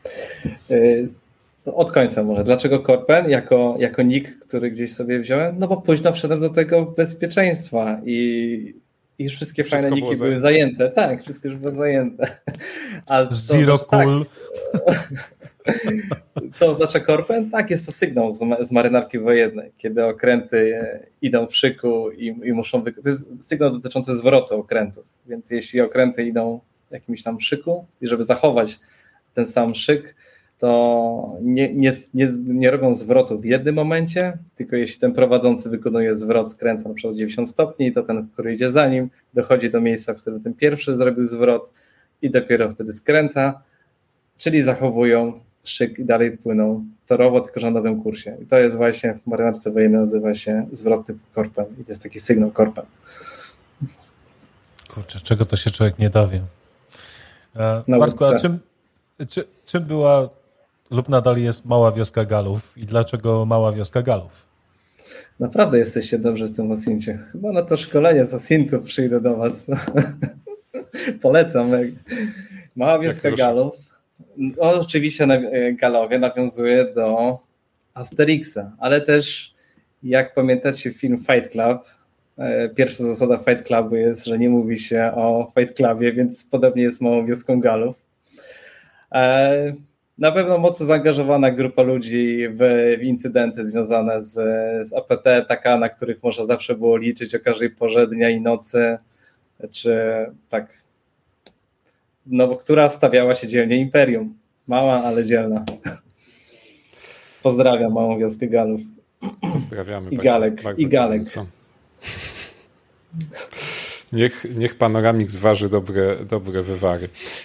C: Od końca może. Dlaczego Korpen jako nick, który gdzieś sobie wziąłem? No bo późno wszedłem do tego bezpieczeństwa i już wszystkie fajne niki były zajęte. Tak, wszystko już było zajęte.
A: Zero cool.
C: Tak. Co oznacza Korpen? Tak, jest to sygnał z marynarki wojennej, kiedy okręty idą w szyku i muszą... To jest sygnał dotyczący zwrotu okrętów, więc jeśli okręty idą w jakimś tam szyku i żeby zachować ten sam szyk, to nie robią zwrotu w jednym momencie, tylko jeśli ten prowadzący wykonuje zwrot, skręca na przykład 90 stopni, to ten, który idzie za nim, dochodzi do miejsca, w którym ten pierwszy zrobił zwrot i dopiero wtedy skręca, czyli zachowują szyk i dalej płyną torowo, tylko że na nowym kursie. I to jest właśnie w marynarce wojennej nazywa się zwrot typu Korpen i to jest taki sygnał Korpen.
A: Kurczę, czego to się człowiek nie dowie. Bartku, a czym była lub nadal jest mała wioska Galów i dlaczego mała wioska Galów?
C: Naprawdę jesteście dobrze w tym Osincie. Chyba na to szkolenie z Osintu przyjdę do was. Polecam. Mała wioska Galów. Oczywiście Galowie nawiązuje do Asterixa, ale też jak pamiętacie film Fight Club, pierwsza zasada Fight Clubu jest, że nie mówi się o Fight Clubie, więc podobnie jest małą wioską Galów. Na pewno mocno zaangażowana grupa ludzi w incydenty związane z APT, taka, na których można zawsze było liczyć o każdej porze dnia i nocy, czy tak, no, która stawiała się dzielnie Imperium. Mała, ale dzielna. Pozdrawiam małą wioskę Galów.
B: Pozdrawiamy.
C: I Galek.
B: Bardzo
C: i Galek.
B: Niech panoramik zważy dobre wywary.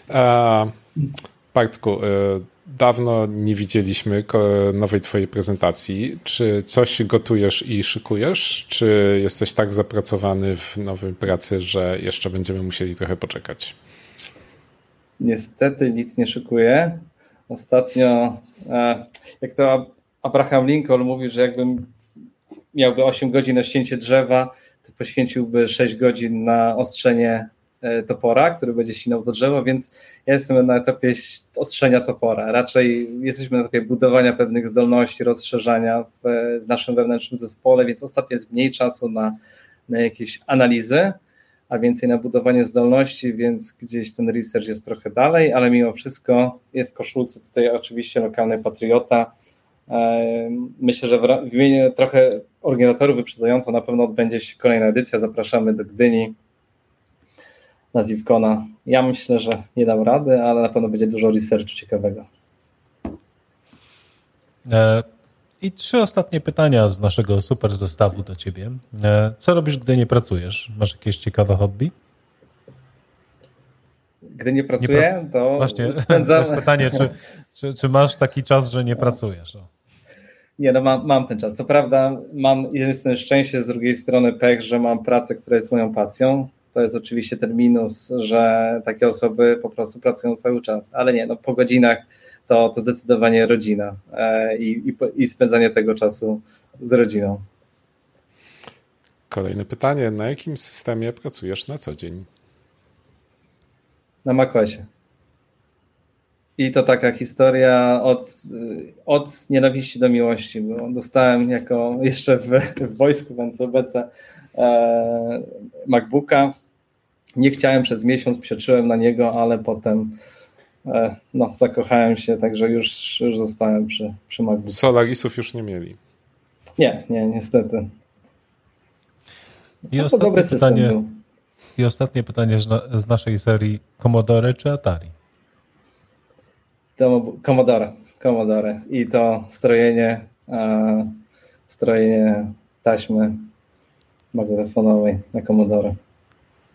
B: Bartku, dawno nie widzieliśmy nowej twojej prezentacji. Czy coś gotujesz i szykujesz? Czy jesteś tak zapracowany w nowej pracy, że jeszcze będziemy musieli trochę poczekać?
C: Niestety nic nie szykuję. Ostatnio, jak to Abraham Lincoln mówił, że jakbym miałby 8 godzin na ścięcie drzewa, to poświęciłby 6 godzin na ostrzenie topora, który będzie ścinał to drzewo, więc ja jestem na etapie ostrzenia topora. Raczej jesteśmy na etapie budowania pewnych zdolności, rozszerzania w naszym wewnętrznym zespole, więc ostatnio jest mniej czasu na jakieś analizy, a więcej na budowanie zdolności, więc gdzieś ten research jest trochę dalej, ale mimo wszystko jest w koszulce tutaj oczywiście lokalny patriota. Myślę, że w imieniu trochę organizatorów wyprzedzająco na pewno odbędzie się kolejna edycja. Zapraszamy do Gdyni na Zivcona. Ja myślę, że nie dam rady, ale na pewno będzie dużo researchu ciekawego.
A: I 3 ostatnie pytania z naszego super zestawu do ciebie. Co robisz, gdy nie pracujesz? Masz jakieś ciekawe hobby?
C: Gdy nie pracuję, to
A: właśnie,
C: spędzam...
A: to jest pytanie, czy masz taki czas, że nie pracujesz?
C: Nie, no mam ten czas. Co prawda mam z jednej strony szczęście, z drugiej strony pech, że mam pracę, która jest moją pasją. To jest oczywiście ten minus, że takie osoby po prostu pracują cały czas. Ale nie, no po godzinach to zdecydowanie rodzina i spędzanie tego czasu z rodziną.
B: Kolejne pytanie. Na jakim systemie pracujesz na co dzień?
C: Na macOSie. I to taka historia od nienawiści do miłości. Bo dostałem jako jeszcze w wojsku w NCBC MacBooka. Nie chciałem przez miesiąc, przeczyłem na niego, ale potem zakochałem się, także już zostałem przy MacBooku.
B: Solarisów już nie mieli.
C: Nie, niestety.
A: I ostatnie pytanie z naszej serii: Commodore czy Atari?
C: Commodore. I to strojenie taśmy magnetofonowej na Commodore.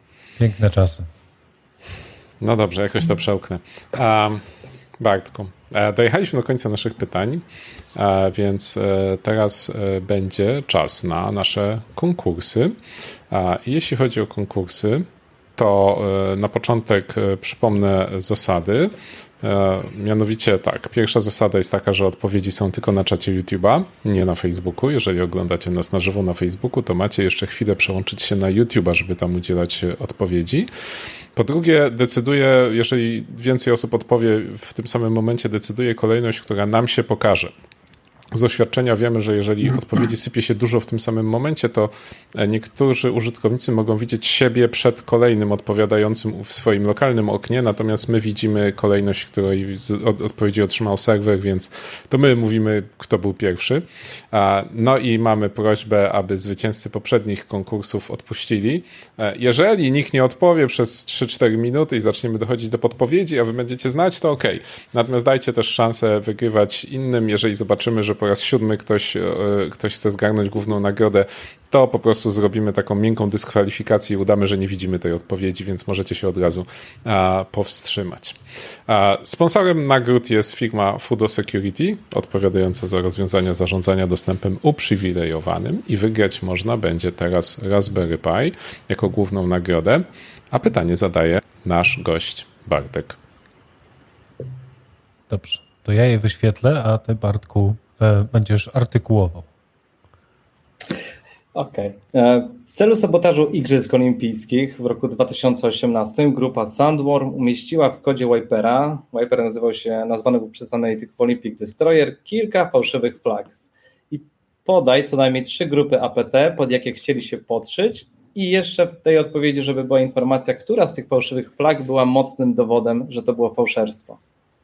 A: Piękne czasy.
B: No dobrze, jakoś to przełknę. Bartku, Dojechaliśmy do końca naszych pytań, więc teraz będzie czas na nasze konkursy. Jeśli chodzi o konkursy, to na początek przypomnę zasady. Mianowicie tak, pierwsza zasada jest taka, że odpowiedzi są tylko na czacie YouTube'a, nie na Facebooku. Jeżeli oglądacie nas na żywo na Facebooku, to macie jeszcze chwilę przełączyć się na YouTube'a, żeby tam udzielać odpowiedzi. Po drugie, jeżeli więcej osób odpowie w tym samym momencie, decyduje kolejność, która nam się pokaże. Z doświadczenia wiemy, że jeżeli odpowiedzi sypie się dużo w tym samym momencie, to niektórzy użytkownicy mogą widzieć siebie przed kolejnym odpowiadającym w swoim lokalnym oknie, natomiast my widzimy kolejność, której odpowiedzi otrzymał serwer, więc to my mówimy, kto był pierwszy. No i mamy prośbę, aby zwycięzcy poprzednich konkursów odpuścili. Jeżeli nikt nie odpowie przez 3-4 minuty i zaczniemy dochodzić do podpowiedzi, a wy będziecie znać, to okej. Natomiast dajcie też szansę wygrywać innym, jeżeli zobaczymy, że po raz 7 ktoś chce zgarnąć główną nagrodę, to po prostu zrobimy taką miękką dyskwalifikację i udamy, że nie widzimy tej odpowiedzi, więc możecie się od razu powstrzymać. Sponsorem nagród jest firma Fudo Security, odpowiadająca za rozwiązania zarządzania dostępem uprzywilejowanym i wygrać można będzie teraz Raspberry Pi jako główną nagrodę, a pytanie zadaje nasz gość Bartek.
A: Dobrze, to ja je wyświetlę, a ty, Bartku, będziesz artykułował.
C: Okej. W celu sabotażu Igrzysk Olimpijskich w roku 2018 grupa Sandworm umieściła w kodzie Wipera, Wiper nazwany był przez analityków Olympic Destroyer, kilka fałszywych flag. I podaj co najmniej 3 grupy APT, pod jakie chcieli się podszyć, i jeszcze w tej odpowiedzi, żeby była informacja, która z tych fałszywych flag była mocnym dowodem, że to było fałszerstwo.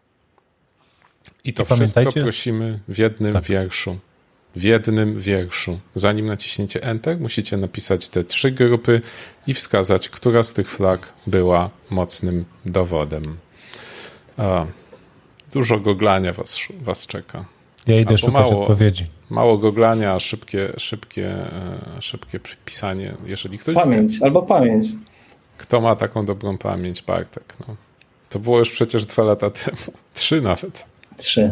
B: I to wszystko prosimy w jednym wierszu. W jednym wierszu. Zanim naciśniecie Enter, musicie napisać te 3 grupy i wskazać, która z tych flag była mocnym dowodem. Dużo goglania was czeka.
A: Ja idę szukać odpowiedzi.
B: Mało goglania, a szybkie pisanie. Jeżeli ktoś
C: pamięć.
B: Kto ma taką dobrą pamięć? Bartek. No. To było już przecież 2 lata temu. 3 nawet.
C: 3.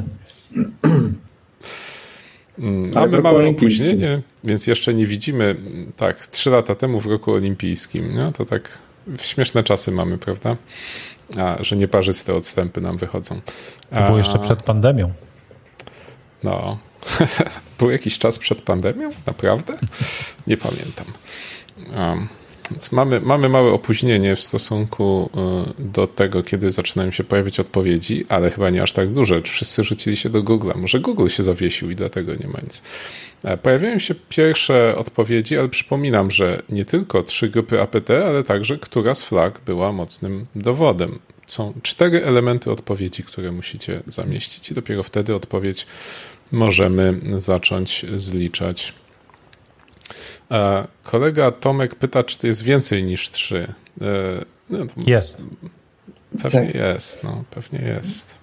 B: A my małe opóźnienie, więc jeszcze nie widzimy. Tak, 3 lata temu w roku olimpijskim. No, to tak śmieszne czasy mamy, prawda? Że nieparzyste odstępy nam wychodzą.
A: To było jeszcze przed pandemią.
B: No. Był jakiś czas przed pandemią? Naprawdę? Nie pamiętam. Więc mamy małe opóźnienie w stosunku do tego, kiedy zaczynają się pojawiać odpowiedzi, ale chyba nie aż tak duże. Wszyscy rzucili się do Google'a. Może Google się zawiesił i dlatego nie ma nic. Pojawiają się pierwsze odpowiedzi, ale przypominam, że nie tylko 3 grupy APT, ale także która z flag była mocnym dowodem. Są 4 elementy odpowiedzi, które musicie zamieścić i dopiero wtedy odpowiedź możemy zacząć zliczać. Kolega Tomek pyta, czy to jest więcej niż 3. No,
A: jest.
B: Pewnie jest. No, pewnie jest.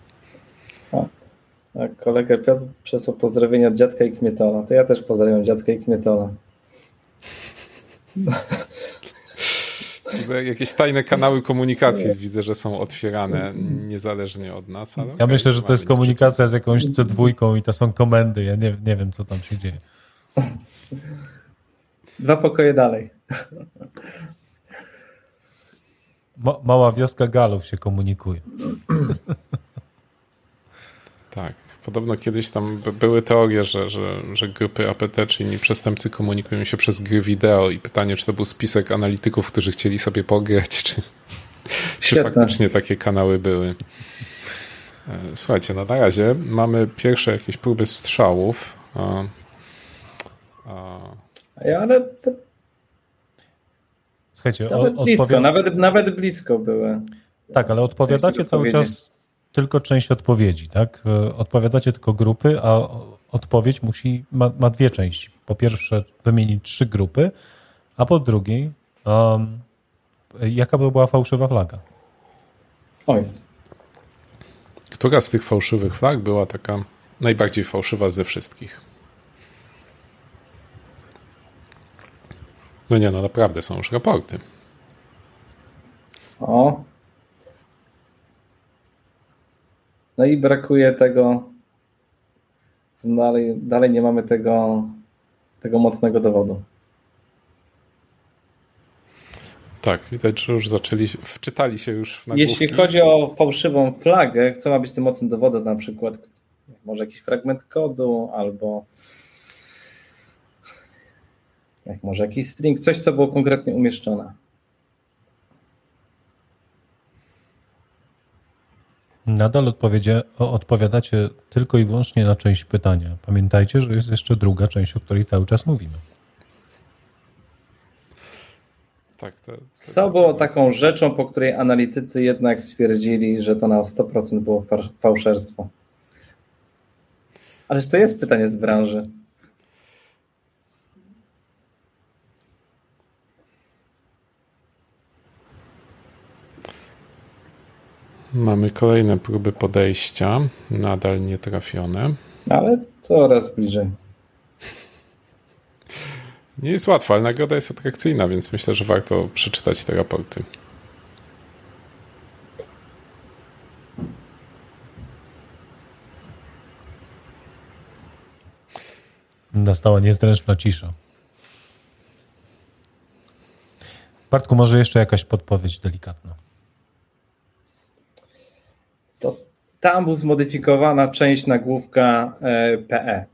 C: A kolega Piotr przesłał pozdrowienia od dziadka i Kmietola. To ja też pozdrawiam dziadka i Kmietola.
B: Jakieś tajne kanały komunikacji widzę, że są otwierane niezależnie od nas. Ale
A: ja myślę, że to jest komunikacja z jakąś C2 i to są komendy. Ja nie wiem, co tam się dzieje.
C: 2 pokoje dalej.
A: Mała wioska Galów się komunikuje.
B: Tak. Podobno kiedyś tam były teorie, że grupy APT, czyli inni przestępcy, komunikują się przez gry wideo i pytanie, czy to był spisek analityków, którzy chcieli sobie pograć, czy faktycznie takie kanały były. Słuchajcie, na razie mamy pierwsze jakieś próby strzałów.
C: Ale to...
A: Słuchajcie,
C: nawet blisko były.
A: Tak, ale odpowiadacie cały czas tylko część odpowiedzi, tak? Odpowiadacie tylko grupy, a odpowiedź ma 2 części. Po pierwsze wymienić 3 grupy, a po drugiej jaka była fałszywa flaga?
B: Która z tych fałszywych flag była taka najbardziej fałszywa ze wszystkich? No nie, no naprawdę są już raporty.
C: No i brakuje tego, dalej nie mamy tego mocnego dowodu.
B: Tak, widać, że już wczytali się już w nagłówki.
C: Jeśli chodzi o fałszywą flagę, co ma być tym mocnym dowodem, na przykład może jakiś fragment kodu, albo może jakiś string, coś, co było konkretnie umieszczone.
A: Nadal odpowiadacie tylko i wyłącznie na część pytania. Pamiętajcie, że jest jeszcze druga część, o której cały czas mówimy.
B: Tak,
C: co było taką rzeczą, po której analitycy jednak stwierdzili, że to na 100% było fałszerstwo? Ależ to jest pytanie z branży.
B: Mamy kolejne próby podejścia, nadal nietrafione.
C: Ale coraz bliżej.
B: Nie jest łatwo, ale nagroda jest atrakcyjna, więc myślę, że warto przeczytać te raporty.
A: Nastała niezręczna cisza. Bartku, może jeszcze jakaś podpowiedź delikatna?
C: To tam była zmodyfikowana część nagłówka PE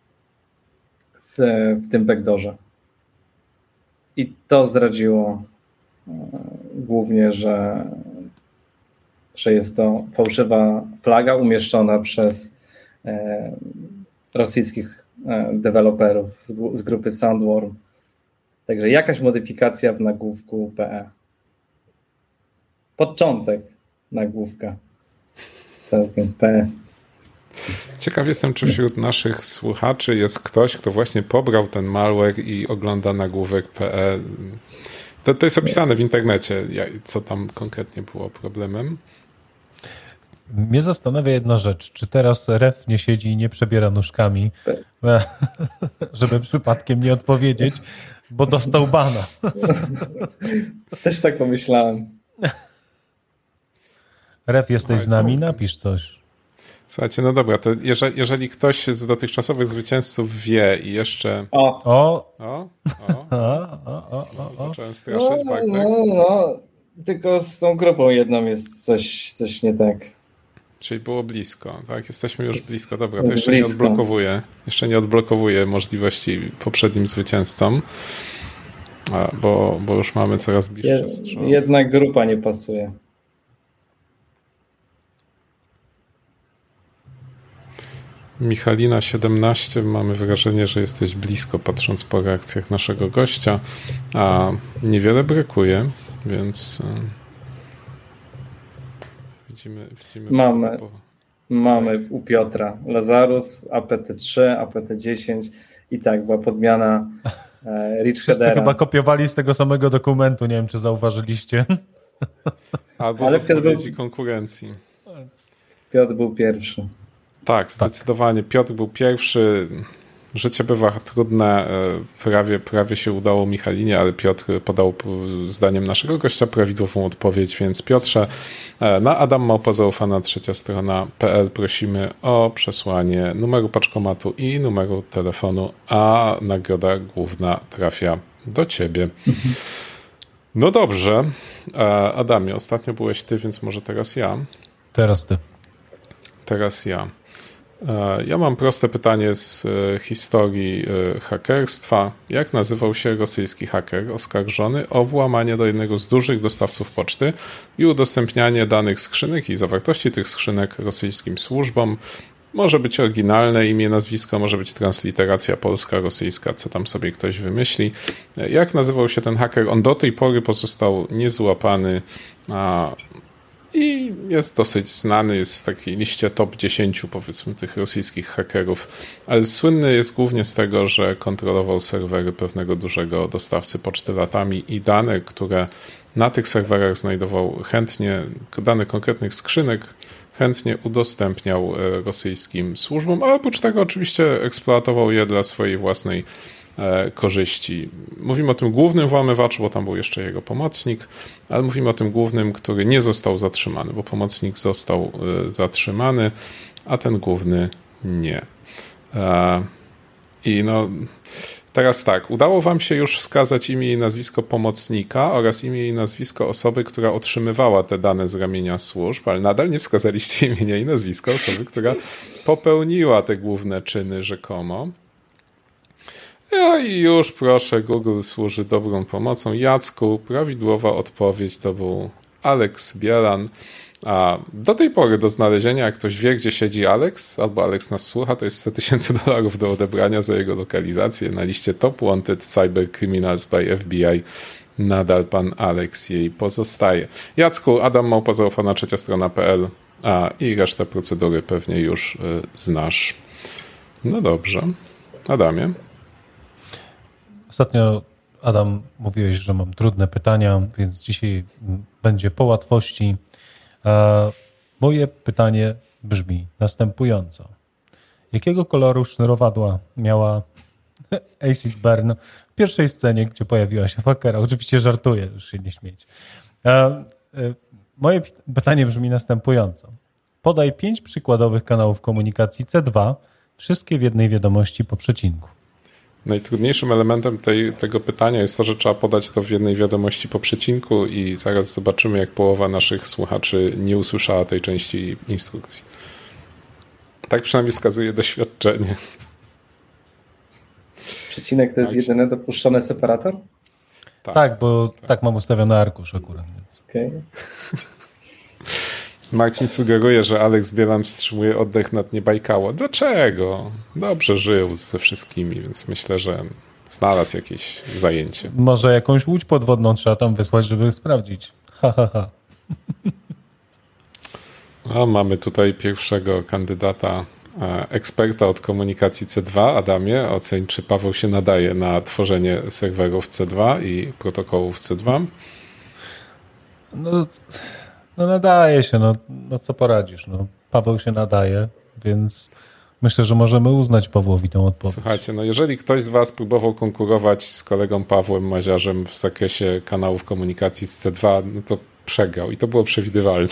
C: w tym backdoorze. I to zdradziło głównie, że jest to fałszywa flaga umieszczona przez rosyjskich deweloperów z grupy Sandworm. Także jakaś modyfikacja w nagłówku PE. Początek nagłówka. Całkiem PE.
B: Ciekaw jestem, czy wśród naszych słuchaczy jest ktoś, kto właśnie pobrał ten malware i ogląda nagłówek PE. To jest opisane w internecie, co tam konkretnie było problemem.
A: Mnie zastanawia jedna rzecz. Czy teraz ref nie siedzi i nie przebiera nóżkami, żeby przypadkiem nie odpowiedzieć, bo dostał bana.
C: Też tak pomyślałem.
A: Ref, jesteś z nami? Napisz coś.
B: Słuchajcie, no dobra, to jeżeli ktoś z dotychczasowych zwycięzców wie i jeszcze... Zacząłem straszyć, Bartek.
C: Tylko z tą grupą jedną jest coś nie tak.
B: Czyli było blisko, tak? Jesteśmy już blisko. Dobra, to jeszcze nie odblokowuję możliwości poprzednim zwycięzcom, bo już mamy coraz bliższe strzały.
C: Jedna grupa nie pasuje.
B: Michalina 17, mamy wrażenie, że jesteś blisko, patrząc po reakcjach naszego gościa, a niewiele brakuje, więc widzimy.
C: Mamy u Piotra Lazarus, APT3, APT10 i tak, była podmiana Rich
A: Wszyscy
C: Headera.
A: chyba kopiowali z tego samego dokumentu, nie wiem, czy zauważyliście.
B: Albo z odpowiedzi konkurencji.
C: Piotr był pierwszy.
B: Tak, zdecydowanie. Piotr był pierwszy. Życie bywa trudne. Prawie się udało Michalinie, ale Piotr podał zdaniem naszego gościa prawidłową odpowiedź, więc Piotrze, na Adam@zaufana trzecia strona.pl prosimy o przesłanie numeru paczkomatu i numeru telefonu, a nagroda główna trafia do ciebie. No dobrze. Adamie, ostatnio byłeś ty, więc może teraz ja. Teraz ja. Ja mam proste pytanie z historii hakerstwa. Jak nazywał się rosyjski haker oskarżony o włamanie do jednego z dużych dostawców poczty i udostępnianie danych skrzynek i zawartości tych skrzynek rosyjskim służbom? Może być oryginalne imię, nazwisko, może być transliteracja polska, rosyjska, co tam sobie ktoś wymyśli. Jak nazywał się ten haker? On do tej pory pozostał niezłapany, i jest dosyć znany, jest w takiej liście top 10 powiedzmy tych rosyjskich hakerów, ale słynny jest głównie z tego, że kontrolował serwery pewnego dużego dostawcy poczty latami i dane, które na tych serwerach znajdował chętnie, dane konkretnych skrzynek, chętnie udostępniał rosyjskim służbom, a oprócz tego oczywiście eksploatował je dla swojej własnej korzyści. Mówimy o tym głównym włamywaczu, bo tam był jeszcze jego pomocnik, ale mówimy o tym głównym, który nie został zatrzymany, bo pomocnik został zatrzymany, a ten główny nie. I no, teraz tak, udało wam się już wskazać imię i nazwisko pomocnika oraz imię i nazwisko osoby, która otrzymywała te dane z ramienia służb, ale nadal nie wskazaliście imienia i nazwiska osoby, która popełniła te główne czyny rzekomo. No i już proszę, Google służy dobrą pomocą. Jacku, prawidłowa odpowiedź to był Alex Bielan. A do tej pory do znalezienia, jak ktoś wie, gdzie siedzi Alex, albo Alex nas słucha, to jest $100,000 do odebrania za jego lokalizację. Na liście Top Wanted Cyber Criminals by FBI nadal pan Alex jej pozostaje. Jacku, Adam Małpa, zaufana trzecia strona.pl, i resztę procedury pewnie już znasz. No dobrze. Adamie?
A: Ostatnio, Adam, mówiłeś, że mam trudne pytania, więc dzisiaj będzie po łatwości. Moje pytanie brzmi następująco. Jakiego koloru sznurowadła miała Acid Burn w pierwszej scenie, gdzie pojawiła się fakera? Oczywiście żartuję, już się nie śmieć. Moje pytanie brzmi następująco. Podaj 5 przykładowych kanałów komunikacji C2, wszystkie w jednej wiadomości po przecinku.
B: Najtrudniejszym elementem tego pytania jest to, że trzeba podać to w jednej wiadomości po przecinku i zaraz zobaczymy, jak połowa naszych słuchaczy nie usłyszała tej części instrukcji. Tak przynajmniej wskazuje doświadczenie.
C: Przecinek to jest jedyny dopuszczony separator?
A: Tak, bo tak mam ustawiony arkusz akurat. Więc.
C: Okay.
B: Marcin sugeruje, że Alex Bielan wstrzymuje oddech na dnie Bajkała. Dlaczego? Dobrze żył ze wszystkimi, więc myślę, że znalazł jakieś zajęcie.
A: Może jakąś łódź podwodną trzeba tam wysłać, żeby sprawdzić. Ha.
B: A mamy tutaj pierwszego kandydata, eksperta od komunikacji C2. Adamie, oceń, czy Paweł się nadaje na tworzenie serwerów C2 i protokołów C2?
A: No nadaje się, no co poradzisz. No, Paweł się nadaje, więc myślę, że możemy uznać Pawłowi tę odpowiedź.
B: Słuchajcie, no jeżeli ktoś z was próbował konkurować z kolegą Pawłem Maziarzem w zakresie kanałów komunikacji z C2, no to przegrał i to było przewidywalne.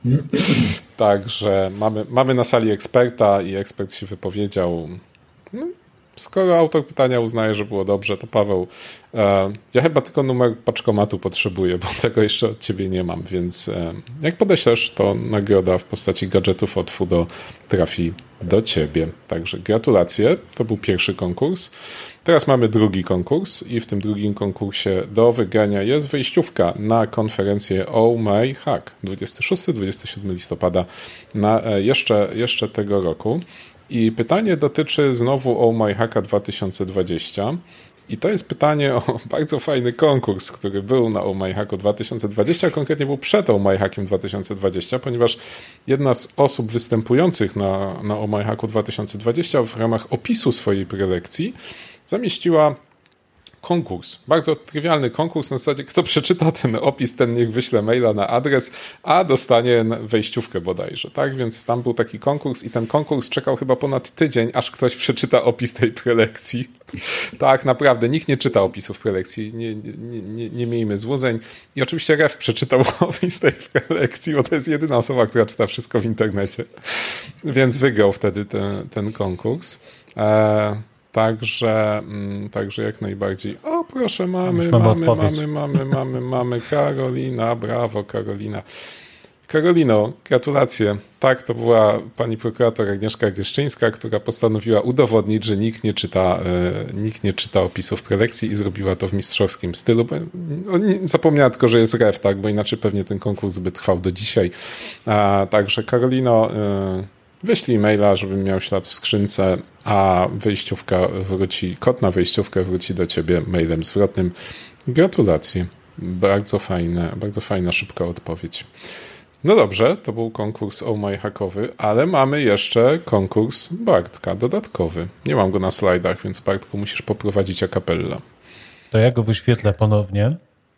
B: Także mamy na sali eksperta i ekspert się wypowiedział. No, skoro autor pytania uznaje, że było dobrze, to Paweł, ja chyba tylko numer paczkomatu potrzebuję, bo tego jeszcze od ciebie nie mam, więc jak podeślesz, to nagroda w postaci gadżetów od Fudo trafi do ciebie. Także gratulacje, to był pierwszy konkurs. Teraz mamy drugi konkurs i w tym drugim konkursie do wygrania jest wejściówka na konferencję Oh My Hack 26-27 listopada jeszcze tego roku. I pytanie dotyczy znowu Oh My Hacka 2020 i to jest pytanie o bardzo fajny konkurs, który był na Oh My Hacku 2020, a konkretnie był przed Oh My Hackiem 2020, ponieważ jedna z osób występujących na Oh My Hacku 2020 w ramach opisu swojej prelekcji zamieściła konkurs, bardzo trywialny konkurs na zasadzie, kto przeczyta ten opis, ten niech wyśle maila na adres, a dostanie wejściówkę bodajże, tak? Więc tam był taki konkurs i ten konkurs czekał chyba ponad tydzień, aż ktoś przeczyta opis tej prelekcji. Tak, naprawdę, nikt nie czyta opisów prelekcji, nie miejmy złudzeń. I oczywiście Ref przeczytał opis tej prelekcji, bo to jest jedyna osoba, która czyta wszystko w internecie. Więc wygrał wtedy ten konkurs. Także jak najbardziej. O, proszę, mamy Karolina, brawo Karolina. Karolino, gratulacje. Tak, to była pani prokurator Agnieszka Gryszczyńska, która postanowiła udowodnić, że nikt nie czyta opisów prelekcji i zrobiła to w mistrzowskim stylu. Zapomniała tylko, że jest ref, tak, bo inaczej pewnie ten konkurs by trwał do dzisiaj. Także Karolino, wyślij maila, żebym miał ślad w skrzynce, a kod na wejściówkę wróci do ciebie mailem zwrotnym. Gratulacje. Bardzo fajna, szybka odpowiedź. No dobrze, to był konkurs Oh My Hackowy, ale mamy jeszcze konkurs Bartka dodatkowy. Nie mam go na slajdach, więc Bartku musisz poprowadzić a cappella.
A: To ja go wyświetlę ponownie.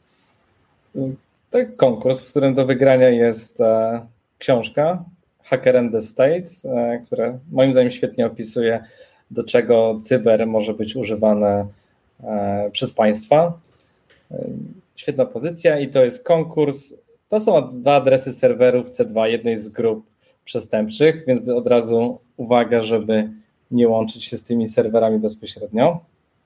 C: To konkurs, w którym do wygrania jest książka Hacker and the State, która moim zdaniem świetnie opisuje, do czego cyber może być używane przez państwa. Świetna pozycja i to jest konkurs. To są 2 adresy serwerów C2 jednej z grup przestępczych, więc od razu uwaga, żeby nie łączyć się z tymi serwerami bezpośrednio.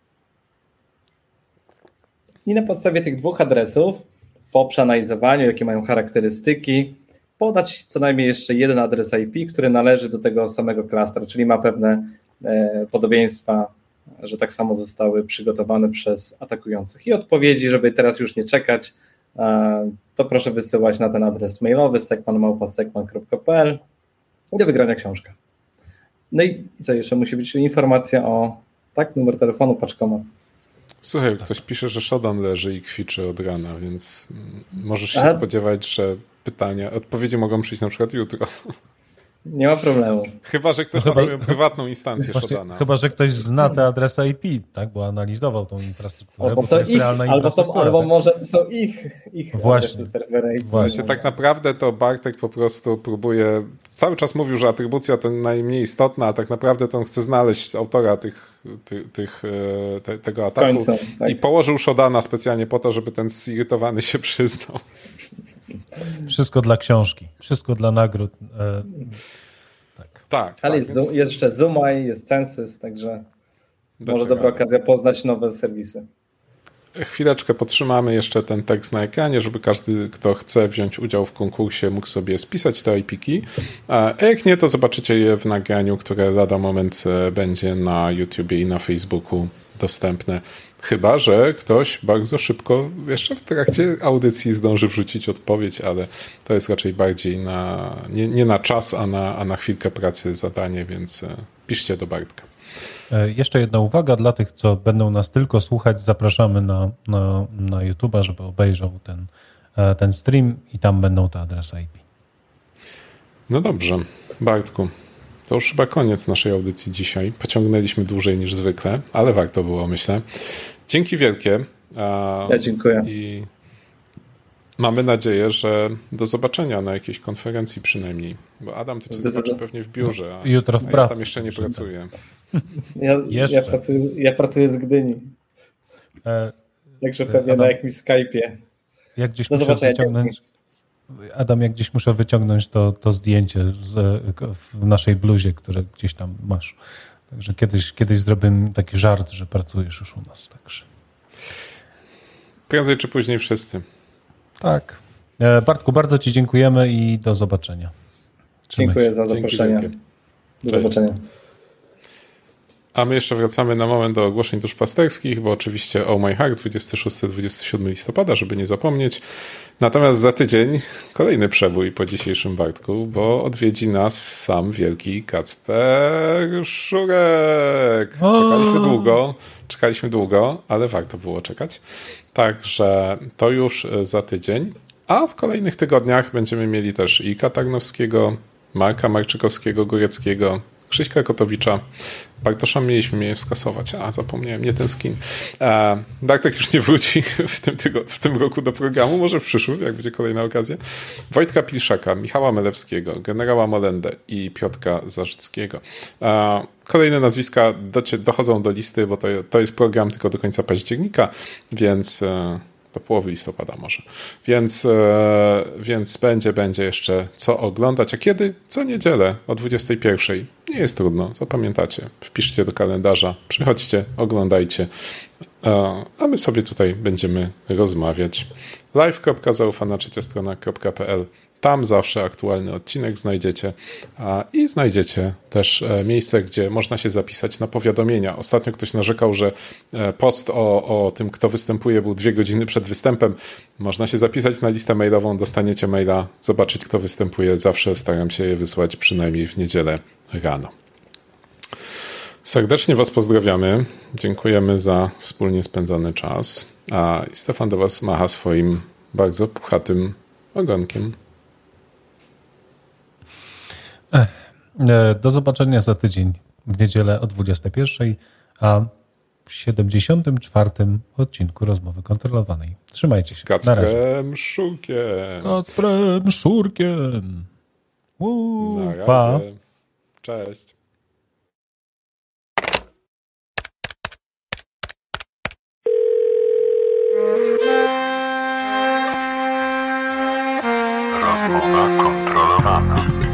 C: I na podstawie tych 2 adresów, po przeanalizowaniu, jakie mają charakterystyki, podać co najmniej jeszcze jeden adres IP, który należy do tego samego klastra, czyli ma pewne podobieństwa, że tak samo zostały przygotowane przez atakujących. I odpowiedzi, żeby teraz już nie czekać, to proszę wysyłać na ten adres mailowy sekman@sekman.pl i do wygrania książka. No i co jeszcze? Musi być informacja o numer telefonu, paczkomat.
B: Słuchaj, ktoś pisze, że Shodan leży i kwiczy od rana, więc możesz się spodziewać, że odpowiedzi mogą przyjść na przykład jutro.
C: Nie ma problemu.
B: Chyba że ktoś ma swoją prywatną instancję Shodana.
A: Chyba że ktoś zna te adresy IP, tak? Bo analizował tą infrastrukturę, bo to jest realna infrastruktura.
C: Albo może to są ich
A: właśnie,
C: adresy serwera.
B: Właśnie, tak naprawdę to Bartek po prostu próbuje, cały czas mówił, że atrybucja to najmniej istotna, a tak naprawdę to on chce znaleźć autora tego ataku końcu, tak. I położył Shodana specjalnie po to, żeby ten zirytowany się przyznał.
A: Wszystko dla książki, wszystko dla nagród.
C: Tak. Ale jest jeszcze Zoomai, jest Census, także może dobra okazja poznać nowe serwisy.
B: Chwileczkę podtrzymamy jeszcze ten tekst na ekranie, żeby każdy, kto chce wziąć udział w konkursie, mógł sobie spisać te IP-ki. A jak nie, to zobaczycie je w nagraniu, które lada moment będzie na YouTubie i na Facebooku dostępne. Chyba że ktoś bardzo szybko jeszcze w trakcie audycji zdąży wrzucić odpowiedź, ale to jest raczej bardziej nie na czas, a na chwilkę pracy zadanie, więc piszcie do Bartka.
A: Jeszcze jedna uwaga dla tych, co będą nas tylko słuchać, zapraszamy na YouTube'a, żeby obejrzał ten stream i tam będą te adresy IP.
B: No dobrze, Bartku, to już chyba koniec naszej audycji dzisiaj. Pociągnęliśmy dłużej niż zwykle, ale warto było, myślę. Dzięki wielkie.
C: Ja dziękuję.
B: I mamy nadzieję, że do zobaczenia na jakiejś konferencji przynajmniej. Bo Adam to cię zobaczy pewnie w biurze, a
A: jutro w pracy.
B: Ja tam jeszcze nie pracuję.
C: Ja pracuję z Gdyni. Także pewnie Adam, na jakimś Skype'ie.
A: Jak gdzieś muszę wyciągnąć, Adam, jak gdzieś muszę wyciągnąć to zdjęcie w naszej bluzie, które gdzieś tam masz. Także kiedyś zrobię taki żart, że pracujesz już u nas. Także.
B: Prędzej czy później wszyscy.
A: Tak. Bartku, bardzo ci dziękujemy i do zobaczenia.
C: Dziękuję za zaproszenie. Do zobaczenia.
B: A my jeszcze wracamy na moment do ogłoszeń duszpasterskich, bo oczywiście Oh My Heart 26-27 listopada, żeby nie zapomnieć. Natomiast za tydzień kolejny przebój po dzisiejszym Bartku, bo odwiedzi nas sam wielki Kacper Szurek. Czekaliśmy długo, ale warto było czekać. Także to już za tydzień. A w kolejnych tygodniach będziemy mieli też i Tarnowskiego, Marka Marczykowskiego-Góreckiego, Krzyśka Kotowicza. Bartosza mieliśmy skasować. Zapomniałem, nie ten skin. Bartek już nie wróci w tym roku do programu, może w przyszłym, jak będzie kolejna okazja. Wojtka Pilszaka, Michała Melewskiego, generała Molendę i Piotrka Zarzyckiego. Kolejne nazwiska dochodzą do listy, bo to jest program tylko do końca października, więc do połowy listopada może. Więc będzie jeszcze co oglądać. A kiedy? Co niedzielę o 21:00. Nie jest trudno, zapamiętacie. Wpiszcie do kalendarza, przychodźcie, oglądajcie, a my sobie tutaj będziemy rozmawiać. live.zaufanatrzeciastrona.pl. Tam zawsze aktualny odcinek znajdziecie i znajdziecie też miejsce, gdzie można się zapisać na powiadomienia. Ostatnio ktoś narzekał, że post o tym, kto występuje, był 2 godziny przed występem. Można się zapisać na listę mailową, dostaniecie maila, zobaczyć, kto występuje. Zawsze staram się je wysłać przynajmniej w niedzielę rano. Serdecznie Was pozdrawiamy. Dziękujemy za wspólnie spędzony czas. I Stefan do Was macha swoim bardzo puchatym ogonkiem.
A: Do zobaczenia za tydzień w niedzielę o 21:00, a w 74. odcinku Rozmowy Kontrolowanej. Trzymajcie się.
B: Z Kacprem Szurkiem.
A: Z Kacprem Szurkiem.
B: Na razie.
A: Pa.
B: Cześć.
D: Szkoda kontrolowana.